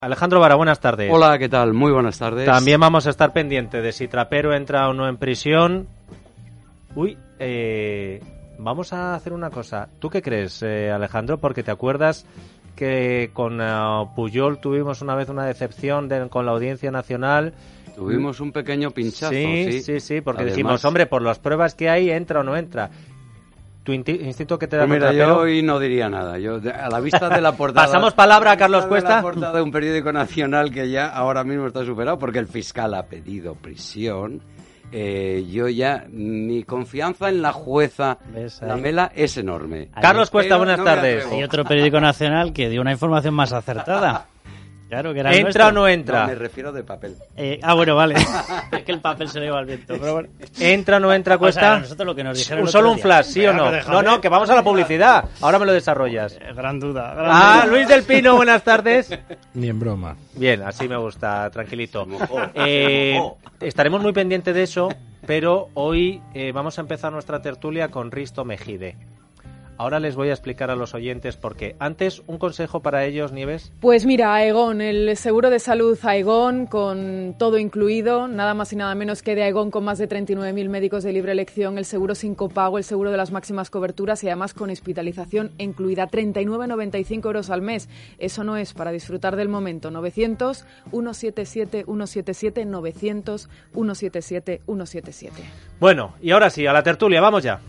Alejandro Vara, buenas tardes. Hola, ¿qué tal? Muy buenas tardes. También vamos a estar pendientes de si Trapero entra o no en prisión. Vamos a hacer una cosa. ¿Tú qué crees, Alejandro? Porque te acuerdas que con Pujol tuvimos una vez una decepción con la Audiencia Nacional. Tuvimos un pequeño pinchazo, sí, porque Además, dijimos, hombre, por las pruebas que hay, ¿entra o no entra? ¿Tu instinto que te da? Pues mira, yo hoy no diría nada. Yo, a la vista de la portada... ¿Pasamos palabra a Carlos Cuesta? La portada de un periódico nacional que ya ahora mismo está superado porque el fiscal ha pedido prisión. Yo ya, mi confianza en la jueza Lamela es enorme. Carlos Cuesta, buenas tardes. Hay otro periódico nacional que dio una información más acertada. Claro, que era ¿Entra o no entra? No, me refiero de papel. Bueno, vale. Es que el papel se le lleva al viento. Pero bueno. ¿Entra o no entra, Cuesta? O sea, nosotros lo que nos dijeron solo un flash, ¿sí o no? No, que vamos a la publicidad. Ahora me lo desarrollas. Gran duda. Luis del Pino, buenas tardes. Ni en broma. Bien, así me gusta, tranquilito. Estaremos muy pendientes de eso, pero hoy vamos a empezar nuestra tertulia con Risto Mejide. Ahora les voy a explicar a los oyentes por qué. Antes, un consejo para ellos, Nieves. Pues mira, Aegon, el seguro de salud Aegon, con todo incluido, nada más y nada menos que de Aegon, con más de 39.000 médicos de libre elección, el seguro sin copago, el seguro de las máximas coberturas y además con hospitalización incluida, 39,95 euros al mes. Eso no es para disfrutar del momento. 900 177 177 900 177 177. Bueno, y ahora sí, a la tertulia, vamos ya.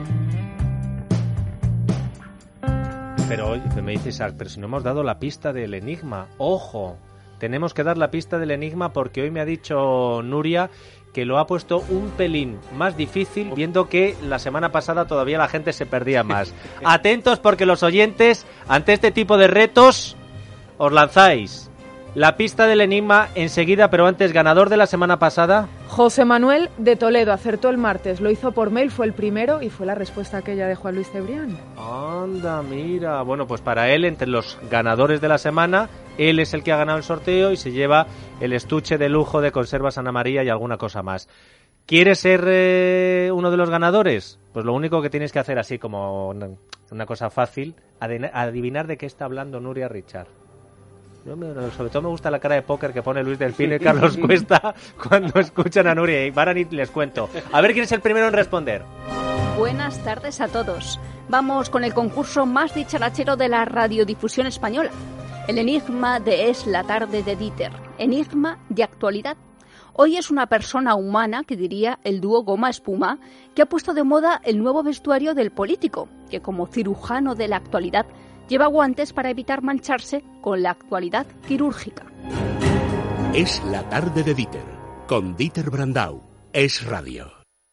Pero oye, me dice Isaac, pero si no hemos dado la pista del enigma. ¡Ojo! Tenemos que dar la pista del enigma porque hoy me ha dicho Nuria que lo ha puesto un pelín más difícil, viendo que la semana pasada todavía la gente se perdía más. Atentos porque los oyentes, ante este tipo de retos, os lanzáis. La pista del enigma enseguida, pero antes, ganador de la semana pasada. José Manuel de Toledo acertó el martes, lo hizo por mail, fue el primero y fue la respuesta aquella de Juan Luis Cebrián. Anda, mira. Bueno, pues para él, entre los ganadores de la semana, él es el que ha ganado el sorteo y se lleva el estuche de lujo de conservas Ana María y alguna cosa más. ¿Quieres ser uno de los ganadores? Pues lo único que tienes que hacer, así como una cosa fácil, adivinar de qué está hablando Nuria Richard. Sobre todo me gusta la cara de póker que pone Luis del Pino y Carlos Cuesta cuando escuchan a Nuria, y para ni les cuento. A ver quién es el primero en responder. Buenas tardes a todos. Vamos con el concurso más dicharachero de la radiodifusión española. El enigma de Es la tarde de Dieter. Enigma de actualidad. Hoy es una persona humana, que diría el dúo Goma Espuma, que ha puesto de moda el nuevo vestuario del político, que como cirujano de la actualidad lleva guantes para evitar mancharse con la actualidad quirúrgica. Es la tarde de Dieter, con Dieter Brandau. Es radio.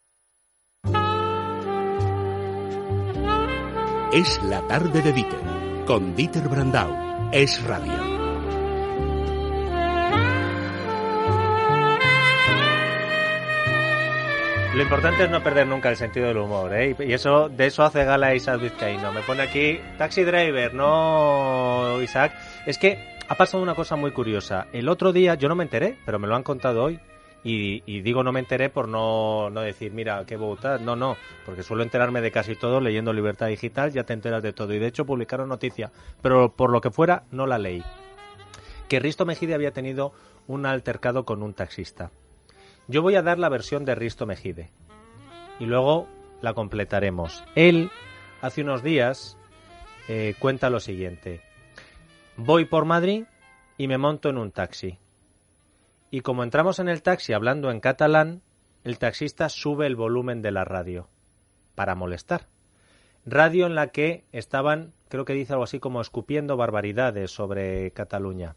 Es la tarde de Dieter, con Dieter Brandau. Es radio. Lo importante es no perder nunca el sentido del humor, ¿eh? Y eso, de eso hace gala Isaac Vizcaíno. Me pone aquí Taxi Driver, no, Isaac. Es que ha pasado una cosa muy curiosa. El otro día, yo no me enteré, pero me lo han contado hoy. Y digo no me enteré por no decir, mira, qué botas. No, porque suelo enterarme de casi todo leyendo Libertad Digital, ya te enteras de todo. Y de hecho publicaron noticia, pero por lo que fuera, no la leí. Que Risto Mejide había tenido un altercado con un taxista. Yo voy a dar la versión de Risto Mejide y luego la completaremos. Él, hace unos días, cuenta lo siguiente. Voy por Madrid y me monto en un taxi. Y como entramos en el taxi hablando en catalán, el taxista sube el volumen de la radio para molestar. Radio en la que estaban, creo que dice algo así como escupiendo barbaridades sobre Cataluña.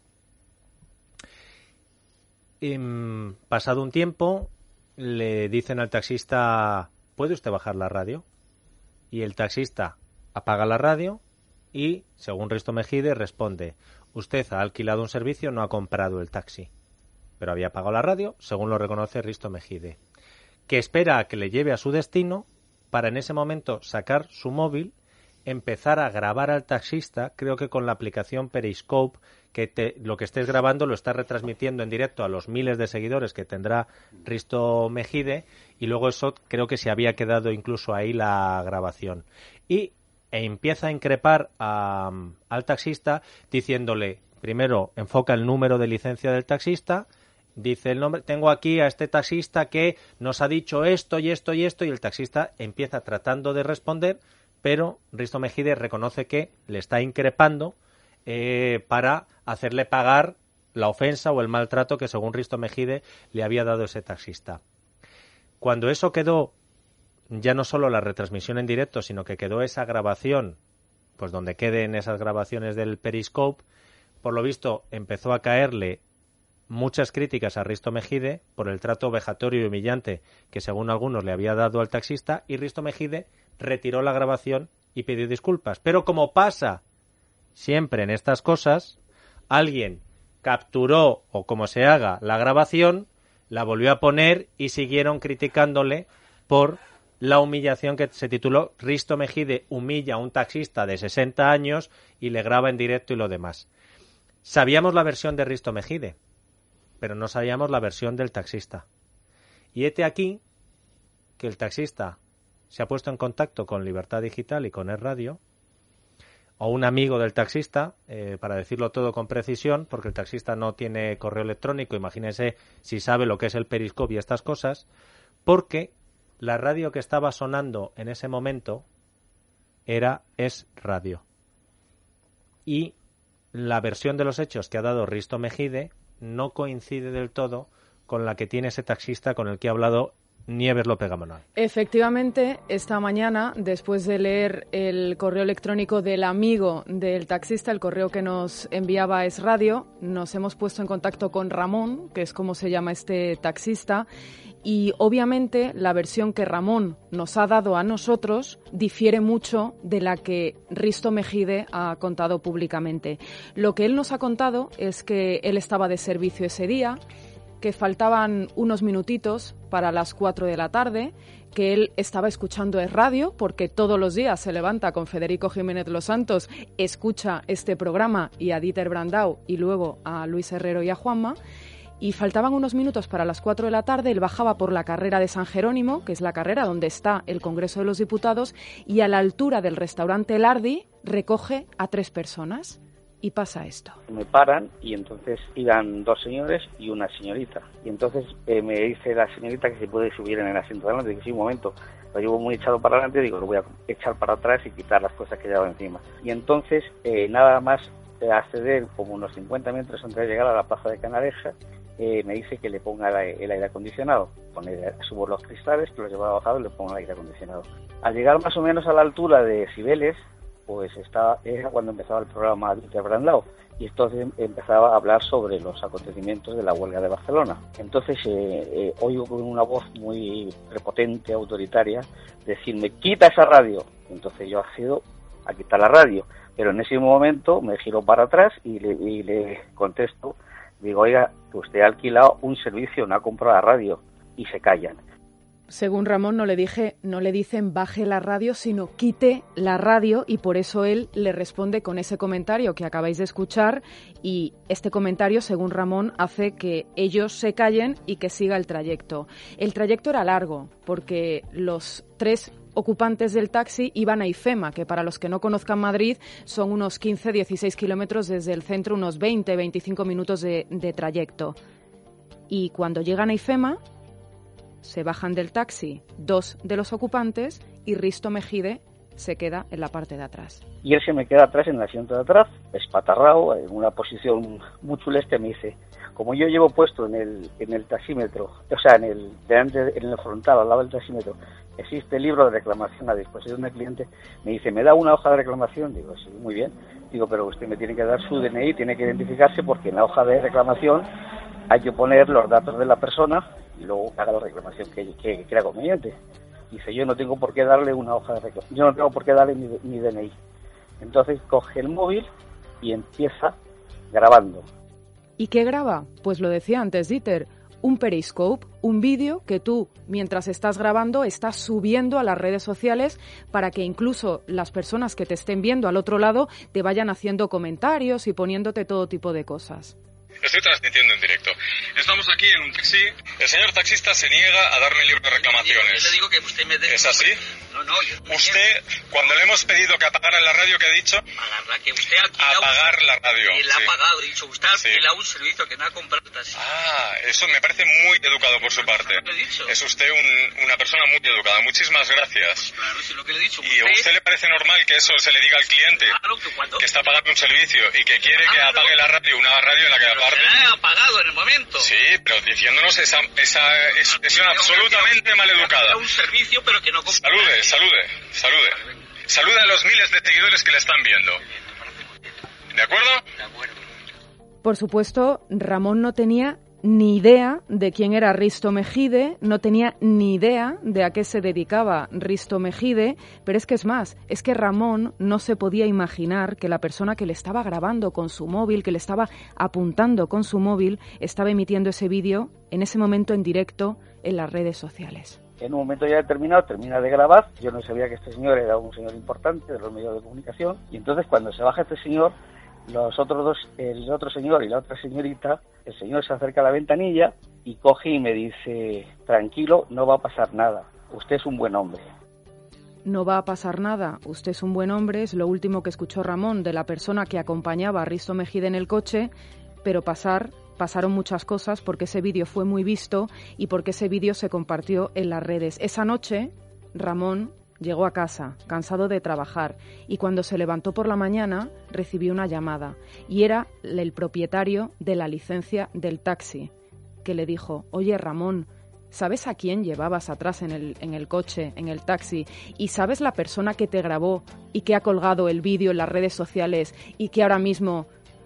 Pasado un tiempo, le dicen al taxista, ¿puede usted bajar la radio? Y el taxista apaga la radio y, según Risto Mejide, responde, usted ha alquilado un servicio, no ha comprado el taxi. Pero había apagado la radio, según lo reconoce Risto Mejide, que espera a que le lleve a su destino para en ese momento sacar su móvil, empezar a grabar al taxista, creo que con la aplicación Periscope, que lo que estés grabando lo estás retransmitiendo en directo a los miles de seguidores que tendrá Risto Mejide, y luego eso creo que se había quedado incluso ahí la grabación. Y empieza a increpar al taxista diciéndole, primero enfoca el número de licencia del taxista, dice el nombre, tengo aquí a este taxista que nos ha dicho esto y esto y esto, y el taxista empieza tratando de responder, pero Risto Mejide reconoce que le está increpando para hacerle pagar la ofensa o el maltrato que según Risto Mejide le había dado ese taxista. Cuando eso quedó, ya no solo la retransmisión en directo, sino que quedó esa grabación, pues donde queden esas grabaciones del Periscope, por lo visto empezó a caerle muchas críticas a Risto Mejide por el trato vejatorio y humillante que según algunos le había dado al taxista, y Risto Mejide retiró la grabación y pidió disculpas. Pero como pasa siempre en estas cosas, alguien capturó, o como se haga, la grabación, la volvió a poner y siguieron criticándole por la humillación que se tituló Risto Mejide humilla a un taxista de 60 años y le graba en directo y lo demás. Sabíamos la versión de Risto Mejide, pero no sabíamos la versión del taxista. Y hete aquí que el taxista se ha puesto en contacto con Libertad Digital y con Es Radio, o un amigo del taxista, para decirlo todo con precisión, porque el taxista no tiene correo electrónico, imagínense si sabe lo que es el Periscope y estas cosas, porque la radio que estaba sonando en ese momento era Es Radio. Y la versión de los hechos que ha dado Risto Mejide no coincide del todo con la que tiene ese taxista con el que ha hablado Nieves López Gamonal. Efectivamente, esta mañana, después de leer el correo electrónico del amigo del taxista, el correo que nos enviaba Es Radio, nos hemos puesto en contacto con Ramón, que es como se llama este taxista, y obviamente la versión que Ramón nos ha dado a nosotros difiere mucho de la que Risto Mejide ha contado públicamente. Lo que él nos ha contado es que él estaba de servicio ese día, que faltaban unos minutitos para las 4 de la tarde, que él estaba escuchando Es Radio, porque todos los días se levanta con Federico Jiménez Los Santos, escucha este programa y a Dieter Brandau y luego a Luis Herrero y a Juanma, y faltaban unos minutos para las 4 de la tarde, él bajaba por la carrera de San Jerónimo, que es la carrera donde está el Congreso de los Diputados, y a la altura del restaurante Lardi recoge a 3 personas. Y pasa esto. Me paran y entonces iban 2 señores y una señorita. Y entonces me dice la señorita que se puede subir en el asiento de adelante. Digo, sí, un momento. Lo llevo muy echado para adelante, digo, lo voy a echar para atrás y quitar las cosas que llevaba encima. Y entonces, nada más acceder como unos 50 metros antes de llegar a la plaza de Canaleja, me dice que le ponga el aire acondicionado. Subo los cristales, que los llevaba bajado y le pongo el aire acondicionado. Al llegar más o menos a la altura de Cibeles, pues era cuando empezaba el programa de Brandau, y entonces empezaba a hablar sobre los acontecimientos de la huelga de Barcelona. Entonces oigo con una voz muy prepotente, autoritaria, decirme, quita esa radio. Entonces yo accedo a quitar la radio, pero en ese momento me giro para atrás y le contesto, digo, oiga, que usted ha alquilado un servicio, no ha comprado la radio, y se callan. Según Ramón, no le dicen baje la radio, sino quite la radio, y por eso él le responde con ese comentario que acabáis de escuchar, y este comentario, según Ramón, hace que ellos se callen y que siga el trayecto. El trayecto era largo, porque los 3 ocupantes del taxi iban a IFEMA, que para los que no conozcan Madrid son unos 15-16 kilómetros desde el centro, unos 20-25 minutos de trayecto. Y cuando llegan a IFEMA, se bajan del taxi 2 de los ocupantes y Risto Mejide se queda en la parte de atrás. Y él se me queda atrás en el asiento de atrás, espatarrado, en una posición muy chuleste. Me dice, como yo llevo puesto en el taxímetro, o sea, en el frontal, al lado del taxímetro, existe el libro de reclamación a disposición del cliente, me dice, ¿me da una hoja de reclamación? Digo, sí, muy bien. Digo, pero usted me tiene que dar su DNI, tiene que identificarse, porque en la hoja de reclamación hay que poner los datos de la persona y luego haga la reclamación que crea conveniente. Dice, yo no tengo por qué darle una hoja de reclamación, yo no tengo por qué darle mi DNI. Entonces coge el móvil y empieza grabando. ¿Y qué graba? Pues lo decía antes Dieter, un Periscope, un vídeo que tú, mientras estás grabando, estás subiendo a las redes sociales para que incluso las personas que te estén viendo al otro lado te vayan haciendo comentarios y poniéndote todo tipo de cosas. Estoy transmitiendo en directo. Estamos aquí en un taxi. El señor taxista se niega a darme el libro de reclamaciones. Yo le digo que usted me dé... ¿Es así? No, Usted, cuando le hemos pedido que apagara la radio, ¿qué ha dicho? Apagarla, que usted ha alquilado... Apagar la radio. Y la ha pagado, he dicho, usted ha alquilado un servicio que no ha comprado taxi. Eso me parece muy educado por su parte. Lo he dicho. Es usted una persona muy educada. Muchísimas gracias. Claro, si lo que le he dicho. ¿Y a usted le parece normal que eso se le diga al cliente? Claro, que está pagando un servicio y que quiere que apague la radio, una radio en la que aparte... Se la he apagado en el momento. Sí, pero diciéndonos esa expresión absolutamente maleducada. Un servicio, pero que no... Salude a los miles de seguidores que le están viendo. ¿De acuerdo? De acuerdo. Por supuesto, Ramón no tenía ni idea de quién era Risto Mejide, no tenía ni idea de a qué se dedicaba Risto Mejide, pero es que es más, es que Ramón no se podía imaginar que la persona que le estaba grabando con su móvil, que le estaba apuntando con su móvil, estaba emitiendo ese vídeo en ese momento en directo en las redes sociales. En un momento ya determinado termina de grabar, yo no sabía que este señor era un señor importante de los medios de comunicación, y entonces cuando se baja este señor, los otros dos, el otro señor y la otra señorita, el señor se acerca a la ventanilla y coge y me dice, tranquilo, no va a pasar nada, usted es un buen hombre. No va a pasar nada, usted es un buen hombre, es lo último que escuchó Ramón de la persona que acompañaba a Risto Mejide en el coche, pero pasaron muchas cosas porque ese vídeo fue muy visto y porque ese vídeo se compartió en las redes. Esa noche, Ramón llegó a casa, cansado de trabajar, y cuando se levantó por la mañana, recibió una llamada. Y era el propietario de la licencia del taxi, que le dijo, oye Ramón, ¿sabes a quién llevabas atrás en el coche, en el taxi? ¿Y sabes la persona que te grabó y que ha colgado el vídeo en las redes sociales y que ahora mismo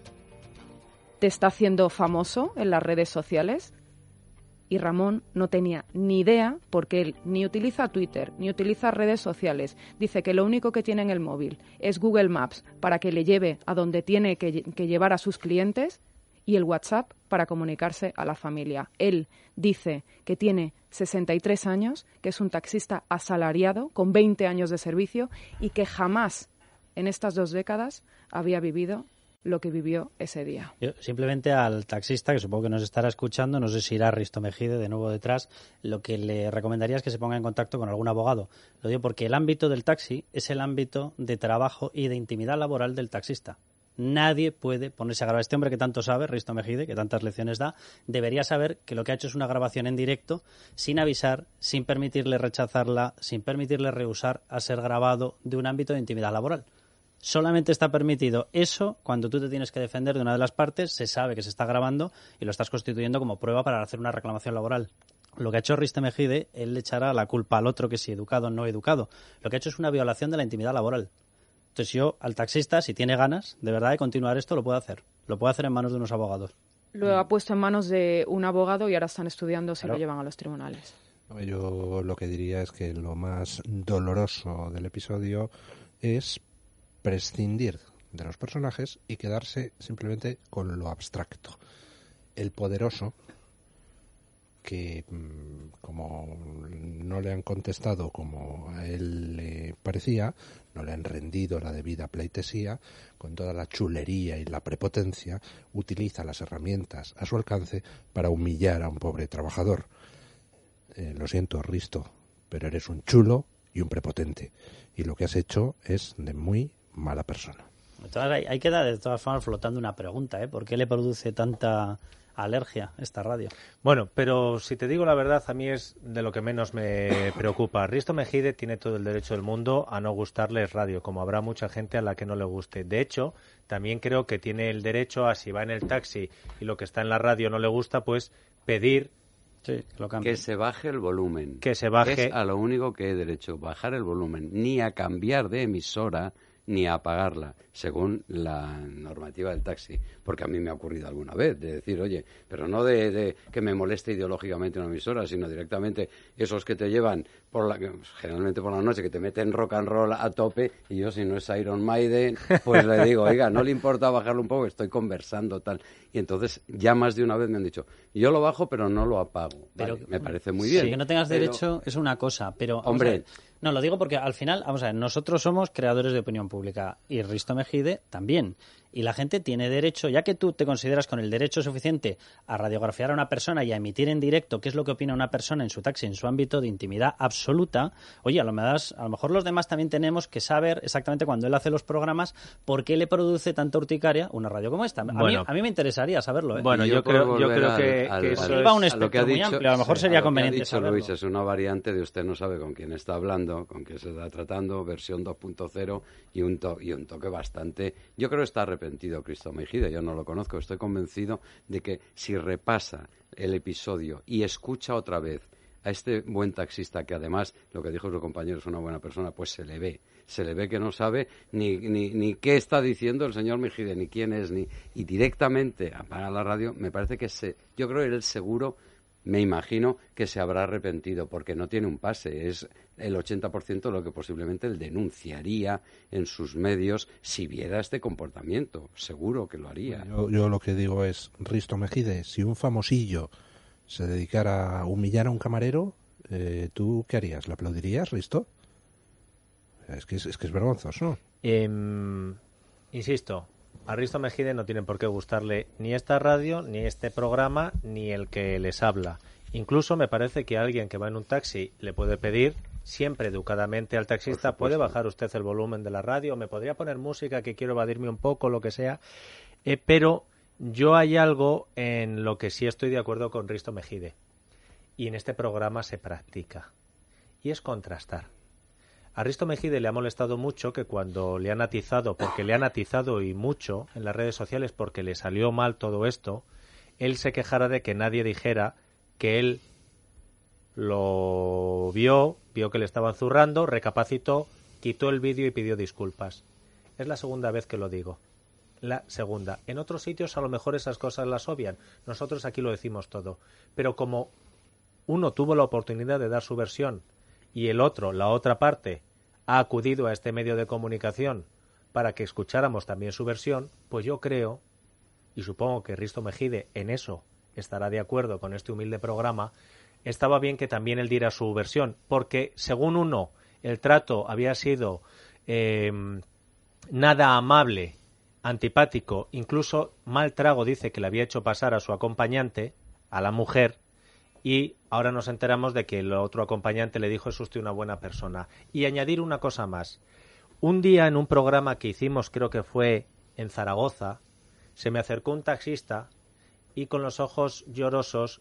te está haciendo famoso en las redes sociales? Y Ramón no tenía ni idea porque él ni utiliza Twitter, ni utiliza redes sociales. Dice que lo único que tiene en el móvil es Google Maps para que le lleve a donde tiene que llevar a sus clientes y el WhatsApp para comunicarse a la familia. Él dice que tiene 63 años, que es un taxista asalariado con 20 años de servicio y que jamás en estas 2 décadas había vivido lo que vivió ese día. Yo simplemente al taxista, que supongo que nos estará escuchando, no sé si irá Risto Mejide de nuevo detrás, lo que le recomendaría es que se ponga en contacto con algún abogado. Lo digo porque el ámbito del taxi es el ámbito de trabajo y de intimidad laboral del taxista. Nadie puede ponerse a grabar. Este hombre que tanto sabe, Risto Mejide, que tantas lecciones da, debería saber que lo que ha hecho es una grabación en directo, sin avisar, sin permitirle rechazarla, sin permitirle rehusar a ser grabado de un ámbito de intimidad laboral. Solamente está permitido eso cuando tú te tienes que defender de una de las partes, se sabe que se está grabando y lo estás constituyendo como prueba para hacer una reclamación laboral. Lo que ha hecho Risto Mejide, él le echará la culpa al otro que si educado o no educado. Lo que ha hecho es una violación de la intimidad laboral. Entonces yo, al taxista, si tiene ganas de verdad de continuar esto, lo puede hacer. Lo puede hacer en manos de unos abogados. Lo ha puesto en manos de un abogado y ahora están estudiando si lo llevan a los tribunales. Yo lo que diría es que lo más doloroso del episodio es prescindir de los personajes y quedarse simplemente con lo abstracto. El poderoso, que como no le han contestado como a él le parecía, no le han rendido la debida pleitesía, con toda la chulería y la prepotencia, utiliza las herramientas a su alcance para humillar a un pobre trabajador. Lo siento, Risto, pero eres un chulo y un prepotente. Y lo que has hecho es de muy mala persona. Entonces, ahí queda de todas formas flotando una pregunta, ¿eh? ¿Por qué le produce tanta alergia esta radio? Bueno, pero si te digo la verdad, a mí es de lo que menos me preocupa. Risto Mejide tiene todo el derecho del mundo a no gustarle radio, como habrá mucha gente a la que no le guste. De hecho, también creo que tiene el derecho a, si va en el taxi y lo que está en la radio no le gusta, pues pedir que se baje el volumen. Que se baje. Es a lo único que he derecho, bajar el volumen, ni a cambiar de emisora ni a apagarla, según la normativa del taxi, porque a mí me ha ocurrido alguna vez de decir, oye, pero no de que me moleste ideológicamente una emisora, sino directamente esos que te llevan generalmente por la noche, que te meten rock and roll a tope, y yo, si no es Iron Maiden, pues le digo, oiga, no le importa bajarlo un poco, estoy conversando, tal. Y entonces ya más de una vez me han dicho, yo lo bajo pero no lo apago. Pero vale, me parece muy bien. Sí, que no tengas derecho es una cosa, pero hombre, no, lo digo porque al final, vamos a ver, nosotros somos creadores de opinión pública y Risto Mejide también. Y la gente tiene derecho, ya que tú te consideras con el derecho suficiente a radiografiar a una persona y a emitir en directo qué es lo que opina una persona en su taxi, en su ámbito de intimidad absoluta, oye, a lo mejor los demás también tenemos que saber exactamente cuando él hace los programas por qué le produce tanta urticaria una radio como esta. A mí me interesaría saberlo. Bueno, yo creo que eso va a un espectro muy amplio, a lo mejor sería conveniente saberlo. Luis, es una variante de usted no sabe con quién está hablando, con quién se está tratando, versión 2.0 y un toque bastante... Yo creo que está arrepentido Cristo Mejide, yo no lo conozco, estoy convencido de que si repasa el episodio y escucha otra vez a este buen taxista, que además, lo que dijo su compañero, es una buena persona, pues se le ve que no sabe ni qué está diciendo el señor Mejide, ni quién es, y directamente apaga la radio. Me parece que yo creo que él seguro, me imagino que se habrá arrepentido, porque no tiene un pase, es el 80% lo que posiblemente él denunciaría en sus medios si viera este comportamiento, seguro que lo haría. Yo lo que digo es, Risto Mejide, si un famosillo se dedicara a humillar a un camarero, ¿tú qué harías? ¿Le aplaudirías, Risto? Es que es vergonzoso. Insisto, a Risto Mejide no tienen por qué gustarle ni esta radio, ni este programa, ni el que les habla. Incluso me parece que alguien que va en un taxi le puede pedir, siempre educadamente al taxista, ¿puede bajar usted el volumen de la radio? ¿Me podría poner música que quiero evadirme un poco, lo que sea? Pero yo hay algo en lo que sí estoy de acuerdo con Risto Mejide, y en este programa se practica, y es contrastar. A Risto Mejide le ha molestado mucho que cuando le han atizado, porque le han atizado y mucho en las redes sociales porque le salió mal todo esto, él se quejara de que nadie dijera que él lo vio que le estaban zurrando, recapacitó, quitó el vídeo y pidió disculpas. Es la segunda vez que lo digo. La segunda. En otros sitios a lo mejor esas cosas las obvian. Nosotros aquí lo decimos todo. Pero como uno tuvo la oportunidad de dar su versión y el otro, la otra parte, ha acudido a este medio de comunicación para que escucháramos también su versión, pues yo creo, y supongo que Risto Mejide en eso estará de acuerdo con este humilde programa, estaba bien que también él diera su versión, porque según uno, el trato había sido nada amable, antipático, incluso mal trago dice que le había hecho pasar a su acompañante, a la mujer, y ahora nos enteramos de que el otro acompañante le dijo: es usted una buena persona. Y añadir una cosa más. Un día en un programa que hicimos, creo que fue en Zaragoza, se me acercó un taxista y con los ojos llorosos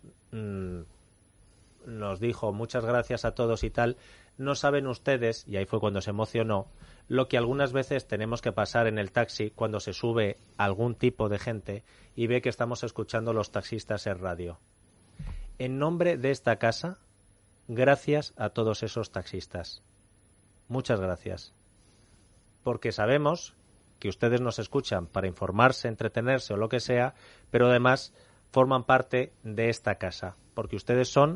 nos dijo: muchas gracias a todos y tal. No saben ustedes, y ahí fue cuando se emocionó, lo que algunas veces tenemos que pasar en el taxi cuando se sube algún tipo de gente y ve que estamos escuchando los taxistas en radio. En nombre de esta casa, gracias a todos esos taxistas. Muchas gracias. Porque sabemos que ustedes nos escuchan para informarse, entretenerse o lo que sea, pero además forman parte de esta casa. Porque ustedes son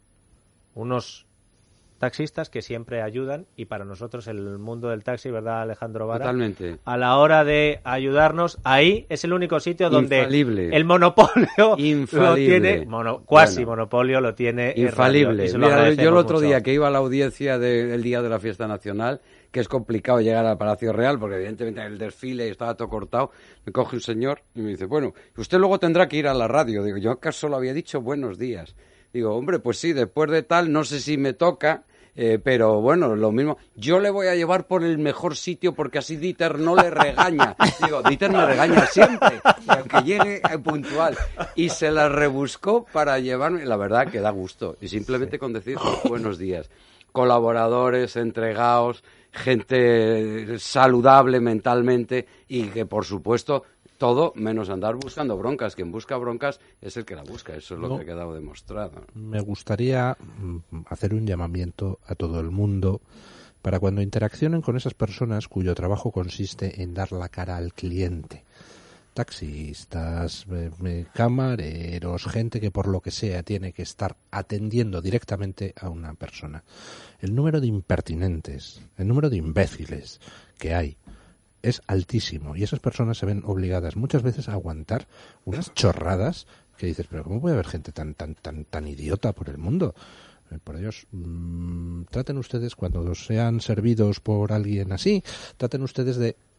unos taxistas que siempre ayudan, y para nosotros el mundo del taxi, ¿verdad, Alejandro Vara? Totalmente. A la hora de ayudarnos, ahí es el único sitio donde infalible. El monopolio infalible. lo tiene, cuasi monopolio lo tiene. Infalible. Mira, yo el otro día que iba a la audiencia del día de la fiesta nacional, que es complicado llegar al Palacio Real, porque evidentemente en el desfile estaba todo cortado, me coge un señor y me dice: bueno, usted luego tendrá que ir a la radio. Digo, yo acaso lo había dicho buenos días. Digo, hombre, pues sí, después de tal, no sé si me toca, pero bueno, lo mismo. Yo le voy a llevar por el mejor sitio porque así Dieter no le regaña. Digo, Dieter me regaña siempre, aunque llegue puntual. Y se la rebuscó para llevarme. La verdad que da gusto. Y simplemente con decir buenos días. Colaboradores, entregados, gente saludable mentalmente y que, por supuesto, todo menos andar buscando broncas. Quien busca broncas es el que la busca. Eso es lo que ha quedado demostrado. Me gustaría hacer un llamamiento a todo el mundo para cuando interaccionen con esas personas cuyo trabajo consiste en dar la cara al cliente. Taxistas, camareros, gente que por lo que sea tiene que estar atendiendo directamente a una persona. El número de impertinentes, el número de imbéciles que hay es altísimo, y esas personas se ven obligadas muchas veces a aguantar unas chorradas que dices: pero ¿cómo puede haber gente tan idiota por el mundo? Por ellos, traten ustedes, cuando sean servidos por alguien así, traten ustedes de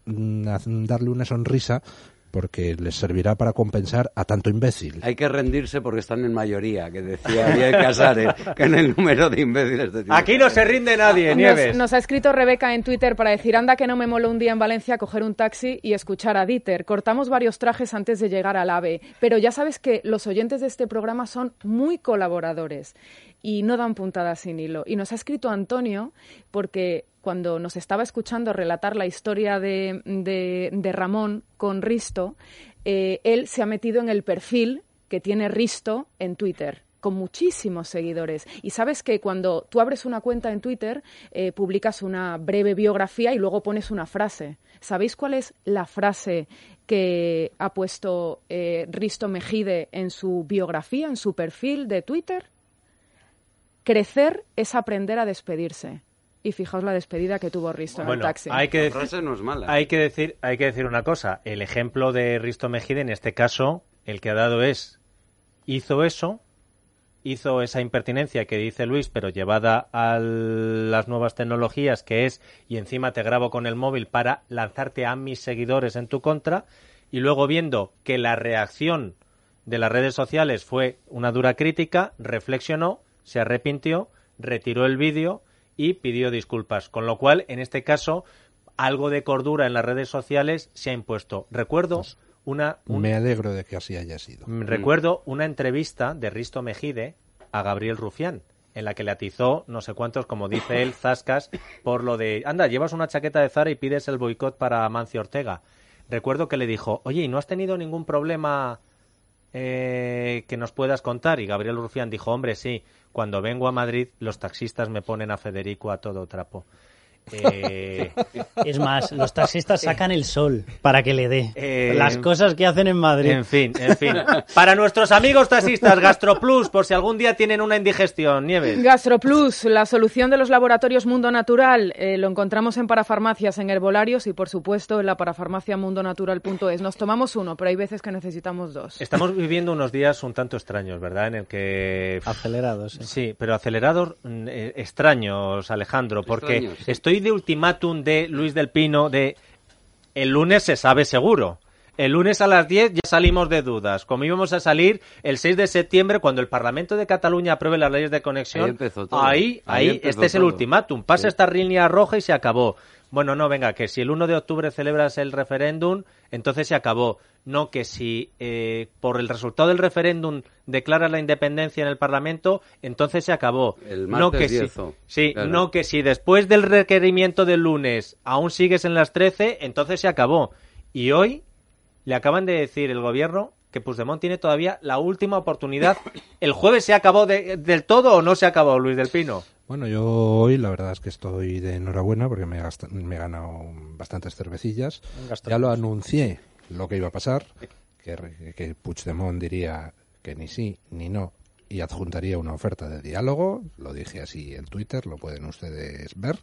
darle una sonrisa, porque les servirá para compensar a tanto imbécil. Hay que rendirse porque están en mayoría, que decía Ariel Casares, que en el número de imbéciles de Aquí no se rinde nadie, Nieves. Nos ha escrito Rebeca en Twitter para decir, anda que no me mola un día en Valencia coger un taxi y escuchar a Dieter. Cortamos varios trajes antes de llegar al AVE, pero ya sabes que los oyentes de este programa son muy colaboradores y no dan puntadas sin hilo. Y nos ha escrito Antonio porque cuando nos estaba escuchando relatar la historia de Ramón con Risto, él se ha metido en el perfil que tiene Risto en Twitter, con muchísimos seguidores. Y sabes que cuando tú abres una cuenta en Twitter, publicas una breve biografía y luego pones una frase. ¿Sabéis cuál es la frase que ha puesto Risto Mejide en su biografía, en su perfil de Twitter? Crecer es aprender a despedirse. Y fijaos la despedida que tuvo Risto en el taxi. La frase no es mala. Hay que decir una cosa. El ejemplo de Risto Mejide, en este caso, el que ha dado hizo esa impertinencia que dice Luis, pero llevada a las nuevas tecnologías, que es, y encima te grabo con el móvil para lanzarte a mis seguidores en tu contra, y luego viendo que la reacción de las redes sociales fue una dura crítica, reflexionó, se arrepintió, retiró el vídeo y pidió disculpas, con lo cual, en este caso, algo de cordura en las redes sociales se ha impuesto. Recuerdo me alegro de que así haya sido. Recuerdo una entrevista de Risto Mejide a Gabriel Rufián, en la que le atizó no sé cuántos, como dice él, zascas, por lo de, anda, llevas una chaqueta de Zara y pides el boicot para Amancio Ortega. Recuerdo que le dijo, oye, ¿y no has tenido ningún problema que nos puedas contar? Y Gabriel Rufián dijo, hombre, sí, cuando vengo a Madrid los taxistas me ponen a Federico a todo trapo. Es más, los taxistas sacan el sol para que le dé las cosas que hacen en Madrid. En fin. Para nuestros amigos taxistas, GastroPlus, por si algún día tienen una indigestión, Nieves. GastroPlus, la solución de los laboratorios Mundo Natural, lo encontramos en parafarmacias, en herbolarios y, por supuesto, en la parafarmacia mundonatural.es. Nos tomamos uno, pero hay veces que necesitamos dos. Estamos viviendo unos días un tanto extraños, ¿verdad? En el que... Acelerados. Sí, pero acelerados extraños, Alejandro, porque extraños, sí. Estoy de ultimátum de Luis del Pino de el lunes se sabe seguro. El lunes a las 10 ya salimos de dudas. Como íbamos a salir el 6 de septiembre cuando el Parlamento de Cataluña apruebe las leyes de conexión. Ahí empezó todo. Ahí este es el ultimátum. Pasa esta línea roja y se acabó. Bueno, no, venga, que si el 1 de octubre celebras el referéndum, entonces se acabó. No, que si por el resultado del referéndum declaras la independencia en el Parlamento, entonces se acabó. El martes no que 10. Sí, Claro. no que si después del requerimiento del lunes aún sigues en las 13, entonces se acabó. Y hoy le acaban de decir el gobierno que Puigdemont tiene todavía la última oportunidad. ¿El jueves se acabó del todo o no se acabó, Luis del Pino? Bueno, yo hoy la verdad es que estoy de enhorabuena porque me he ganado bastantes cervecillas. Ya lo anuncié lo que iba a pasar, que Puigdemont diría que ni sí ni no y adjuntaría una oferta de diálogo. Lo dije así en Twitter, lo pueden ustedes ver.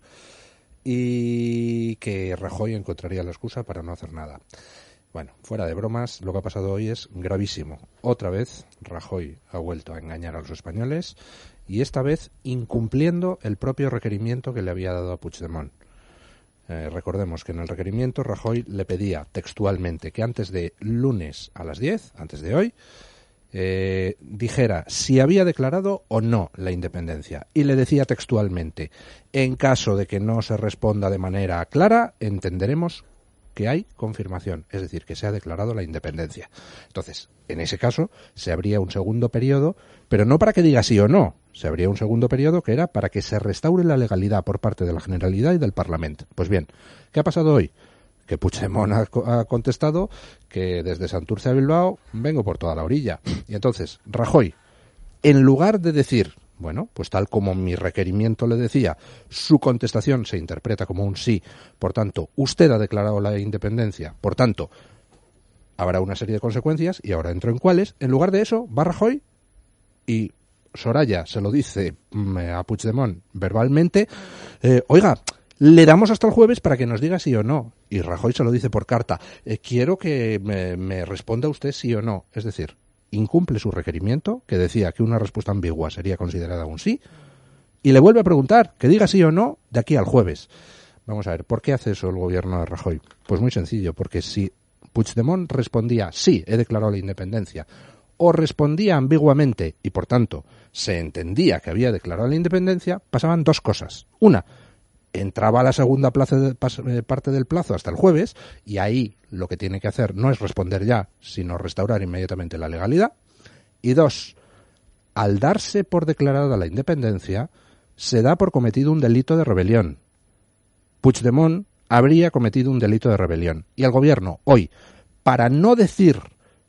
Y que Rajoy encontraría la excusa para no hacer nada. Bueno, fuera de bromas, lo que ha pasado hoy es gravísimo. Otra vez Rajoy ha vuelto a engañar a los españoles y esta vez incumpliendo el propio requerimiento que le había dado a Puigdemont. Recordemos que en el requerimiento Rajoy le pedía textualmente que antes de lunes a las 10, antes de hoy, dijera si había declarado o no la independencia. Y le decía textualmente, en caso de que no se responda de manera clara, entenderemos que hay confirmación, es decir, que se ha declarado la independencia. Entonces, en ese caso, se abría un segundo periodo, pero no para que diga sí o no, se abría un segundo periodo que era para que se restaure la legalidad por parte de la Generalidad y del Parlamento. Pues bien, ¿qué ha pasado hoy? Que Puigdemont ha contestado que desde Santurce a Bilbao vengo por toda la orilla. Y entonces, Rajoy, en lugar de decir, bueno, pues tal como mi requerimiento le decía, su contestación se interpreta como un sí, por tanto, usted ha declarado la independencia, por tanto, habrá una serie de consecuencias, y ahora entro en cuáles. En lugar de eso, va Rajoy y Soraya se lo dice a Puigdemont verbalmente, oiga, le damos hasta el jueves para que nos diga sí o no. Y Rajoy se lo dice por carta, quiero que me responda usted sí o no. Es decir, incumple su requerimiento, que decía que una respuesta ambigua sería considerada un sí, y le vuelve a preguntar que diga sí o no de aquí al jueves. Vamos a ver, ¿por qué hace eso el gobierno de Rajoy? Pues muy sencillo, porque si Puigdemont respondía sí, he declarado la independencia, o respondía ambiguamente y por tanto se entendía que había declarado la independencia, pasaban dos cosas. Una, entraba a la segunda parte del plazo hasta el jueves y ahí lo que tiene que hacer no es responder ya, sino restaurar inmediatamente la legalidad. Y dos, al darse por declarada la independencia, se da por cometido un delito de rebelión. Puigdemont habría cometido un delito de rebelión. Y el gobierno, hoy, para no decir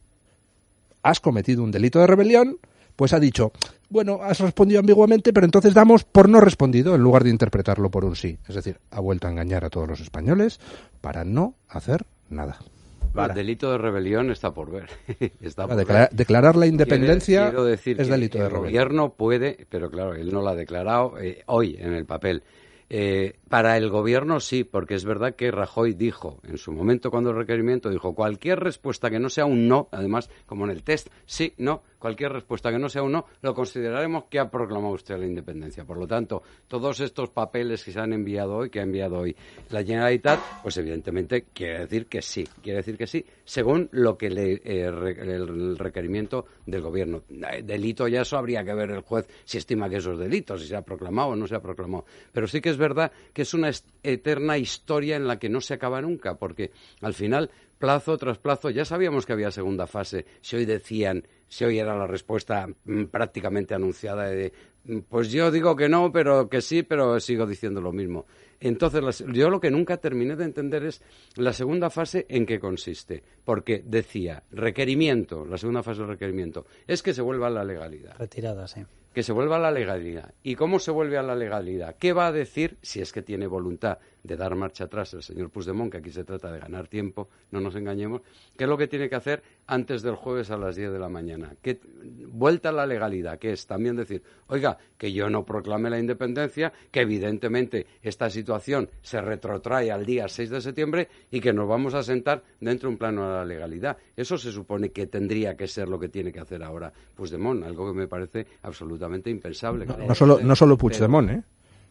has cometido un delito de rebelión, pues ha dicho, bueno, has respondido ambiguamente, pero entonces damos por no respondido en lugar de interpretarlo por un sí. Es decir, ha vuelto a engañar a todos los españoles para no hacer nada. El delito de rebelión está por ver. Declarar la independencia quiero decir es que delito de rebelión. El gobierno puede, pero claro, él no lo ha declarado hoy en el papel. Para el gobierno sí, porque es verdad que Rajoy dijo, en su momento cuando el requerimiento dijo, cualquier respuesta que no sea un no, además, como en el test, sí, no, cualquier respuesta que no sea un no, lo consideraremos que ha proclamado usted la independencia. Por lo tanto, todos estos papeles que se han enviado hoy, que ha enviado hoy la Generalitat, pues evidentemente quiere decir que sí, según lo que el requerimiento del gobierno. Delito ya eso habría que ver el juez si estima que eso es delito, si se ha proclamado o no se ha proclamado. Pero sí que es verdad que es una eterna historia en la que no se acaba nunca, porque al final, plazo tras plazo, ya sabíamos que había segunda fase. Si hoy era la respuesta prácticamente anunciada de, pues yo digo que no, pero que sí, pero sigo diciendo lo mismo. Entonces, yo lo que nunca terminé de entender es la segunda fase en qué consiste, porque decía, requerimiento, la segunda fase del requerimiento, es que se vuelva a la legalidad. Retirada, sí. Que se vuelva a la legalidad. ¿Y cómo se vuelve a la legalidad? ¿Qué va a decir, si es que tiene voluntad de dar marcha atrás el señor Puigdemont, que aquí se trata de ganar tiempo, no nos engañemos? ¿Qué es lo que tiene que hacer antes del jueves a las 10 de la mañana? Vuelta a la legalidad, que es también decir, oiga, que yo no proclame la independencia, que evidentemente esta situación se retrotrae al día 6 de septiembre y que nos vamos a sentar dentro de un plano de la legalidad. Eso se supone que tendría que ser lo que tiene que hacer ahora Puigdemont, algo que me parece absolutamente impensable. No solo Puigdemont,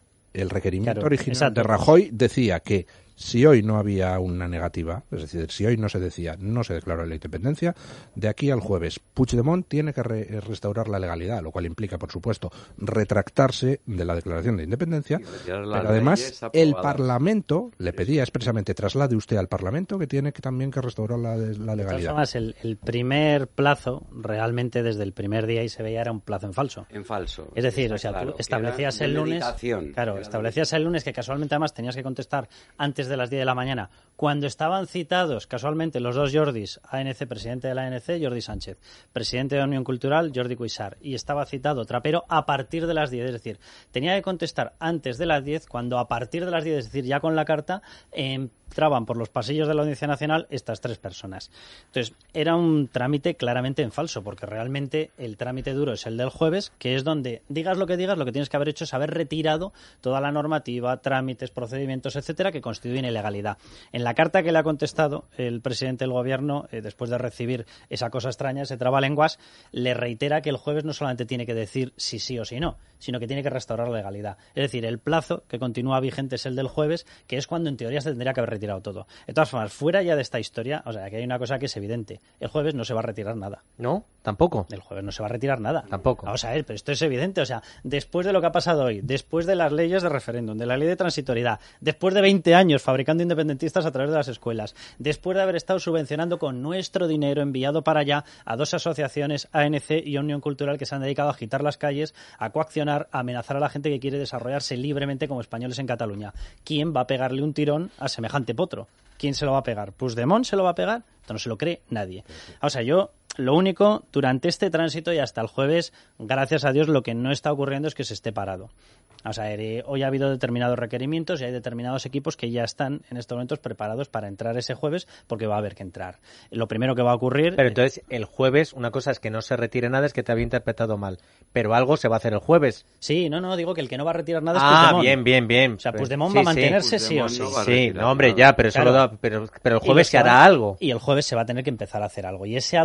El requerimiento original de Rajoy decía que si hoy no había una negativa, es decir, si hoy no se decía, no se declaró la independencia, de aquí al jueves Puigdemont tiene que restaurar la legalidad, lo cual implica, por supuesto, retractarse de la declaración de independencia, pero además el Parlamento le pedía expresamente, traslade usted al Parlamento que tiene que también que restaurar la legalidad. De todas formas, el primer plazo, realmente desde el primer día ahí se veía, era un plazo en falso. En falso. Es decir, o sea, tú establecías el lunes, establecías el lunes que casualmente además tenías que contestar antes de las 10 de la mañana, cuando estaban citados casualmente los dos Jordis, ANC, presidente de la ANC, Jordi Sánchez, presidente de la Unión Cultural, Jordi Cuixart, y estaba citado Trapero a partir de las 10, es decir, tenía que contestar antes de las 10, cuando a partir de las 10, es decir, ya con la carta, entraban por los pasillos de la Audiencia Nacional estas tres personas. Entonces, era un trámite claramente en falso, porque realmente el trámite duro es el del jueves, que es donde, digas, lo que tienes que haber hecho es haber retirado toda la normativa, trámites, procedimientos, etcétera, que constituyen ilegalidad. En la carta que le ha contestado el presidente del gobierno, después de recibir esa cosa extraña, ese trabalenguas, le reitera que el jueves no solamente tiene que decir si sí o si no, sino que tiene que restaurar la legalidad. Es decir, el plazo que continúa vigente es el del jueves, que es cuando en teoría se tendría que haber retirado todo. De todas formas, fuera ya de esta historia, o sea, aquí hay una cosa que es evidente. El jueves no se va a retirar nada. ¿No? ¿Tampoco? El jueves no se va a retirar nada. Tampoco. Vamos a ver, pero esto es evidente. O sea, después de lo que ha pasado hoy, después de las leyes de referéndum, de la ley de transitoriedad, después de 20 años fabricando independentistas a través de las escuelas, después de haber estado subvencionando con nuestro dinero enviado para allá a dos asociaciones, ANC y Unión Cultural, que se han dedicado a agitar las calles, a coaccionar, a amenazar a la gente que quiere desarrollarse libremente como españoles en Cataluña. ¿Quién va a pegarle un tirón a semejante potro? ¿Quién se lo va a pegar? ¿Puigdemont se lo va a pegar? Esto no se lo cree nadie. O sea, yo lo único, durante este tránsito y hasta el jueves, gracias a Dios, lo que no está ocurriendo es que se esté parado. O sea, hoy ha habido determinados requerimientos y hay determinados equipos que ya están en estos momentos preparados para entrar ese jueves, porque va a haber que entrar. Lo primero que va a ocurrir... Pero entonces, el jueves, una cosa es que no se retire nada, es que te había interpretado mal. Pero algo se va a hacer el jueves. Sí, no, digo que el que no va a retirar nada es Puigdemont. Bien. O sea, Puigdemont va a mantenerse sí o sí. Sí, no, hombre, ya, pero, claro. Pero el jueves se hará algo. Y el jueves se va a tener que empezar a hacer algo. Y ese algo, además,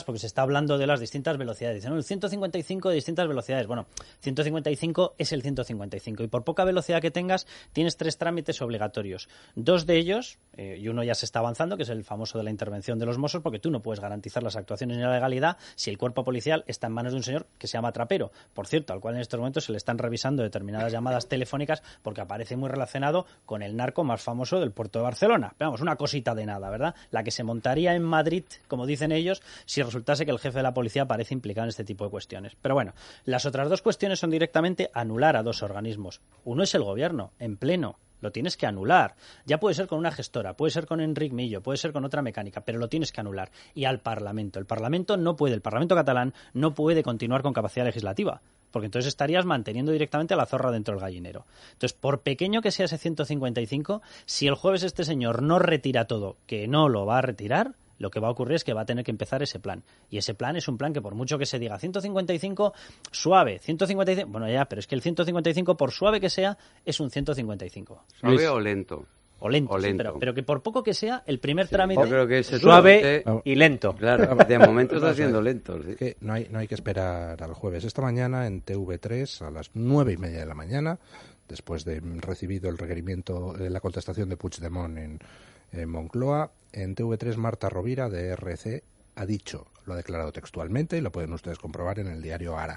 dudas porque se está hablando de las distintas velocidades. Dicen, no, el 155 de distintas velocidades. Bueno, 155 es el 155 y por poca velocidad que tengas tienes 3 trámites obligatorios. 2 de ellos, y uno ya se está avanzando, que es el famoso de la intervención de los Mossos, porque tú no puedes garantizar las actuaciones ni la legalidad si el cuerpo policial está en manos de un señor que se llama Trapero, por cierto, al cual en estos momentos se le están revisando determinadas llamadas telefónicas porque aparece muy relacionado con el narco más famoso del puerto de Barcelona. Pero vamos, una cosita de nada, ¿verdad? La que se montaría en Madrid, como dicen ellos, si resultase que el jefe de la policía parece implicado en este tipo de cuestiones. Pero bueno, las otras 2 cuestiones son directamente anular a 2 organismos. Uno es el gobierno, en pleno. Lo tienes que anular. Ya puede ser con una gestora, puede ser con Enric Millo, puede ser con otra mecánica, pero lo tienes que anular. Y al Parlamento. El Parlamento catalán no puede continuar con capacidad legislativa, porque entonces estarías manteniendo directamente a la zorra dentro del gallinero. Entonces, por pequeño que sea ese 155, si el jueves este señor no retira todo, que no lo va a retirar, lo que va a ocurrir es que va a tener que empezar ese plan. Y ese plan es un plan que por mucho que se diga 155, suave, 155... Bueno, ya, pero es que el 155, por suave que sea, es un 155. ¿Suave o lento? O lento, sí, pero que por poco que sea, el primer trámite... Yo creo que ese suave y lento. Claro, de momento está siendo lento. ¿Sí? Que no hay que esperar al jueves. Esta mañana en TV3 a las 9:30 de la mañana, después de recibido el requerimiento, la contestación de Puigdemont en Moncloa, en TV3 Marta Rovira de RC ha dicho, lo ha declarado textualmente y lo pueden ustedes comprobar en el diario Ara.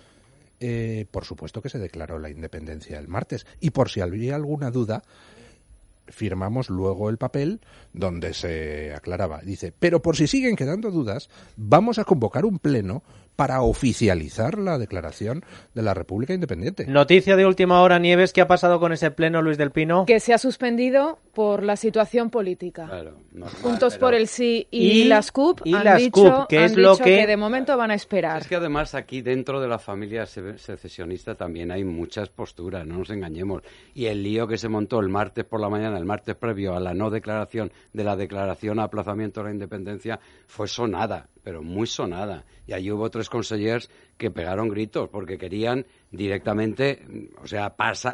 Por supuesto que se declaró la independencia el martes y por si había alguna duda, firmamos luego el papel donde se aclaraba. Dice, pero por si siguen quedando dudas, vamos a convocar un pleno para oficializar la declaración de la República Independiente. Noticia de última hora, Nieves, ¿qué ha pasado con ese pleno, Luis del Pino? Que se ha suspendido por la situación política. Claro, normal, Juntos por el Sí y las CUP han las dicho, CUP, que es lo que de momento van a esperar. Es que además aquí dentro de la familia secesionista también hay muchas posturas, no nos engañemos. Y el lío que se montó el martes por la mañana, el martes previo a la no declaración de la declaración a aplazamiento de la independencia, fue sonada, pero muy sonada. Y allí hubo 3 consellers que pegaron gritos porque querían directamente, o sea,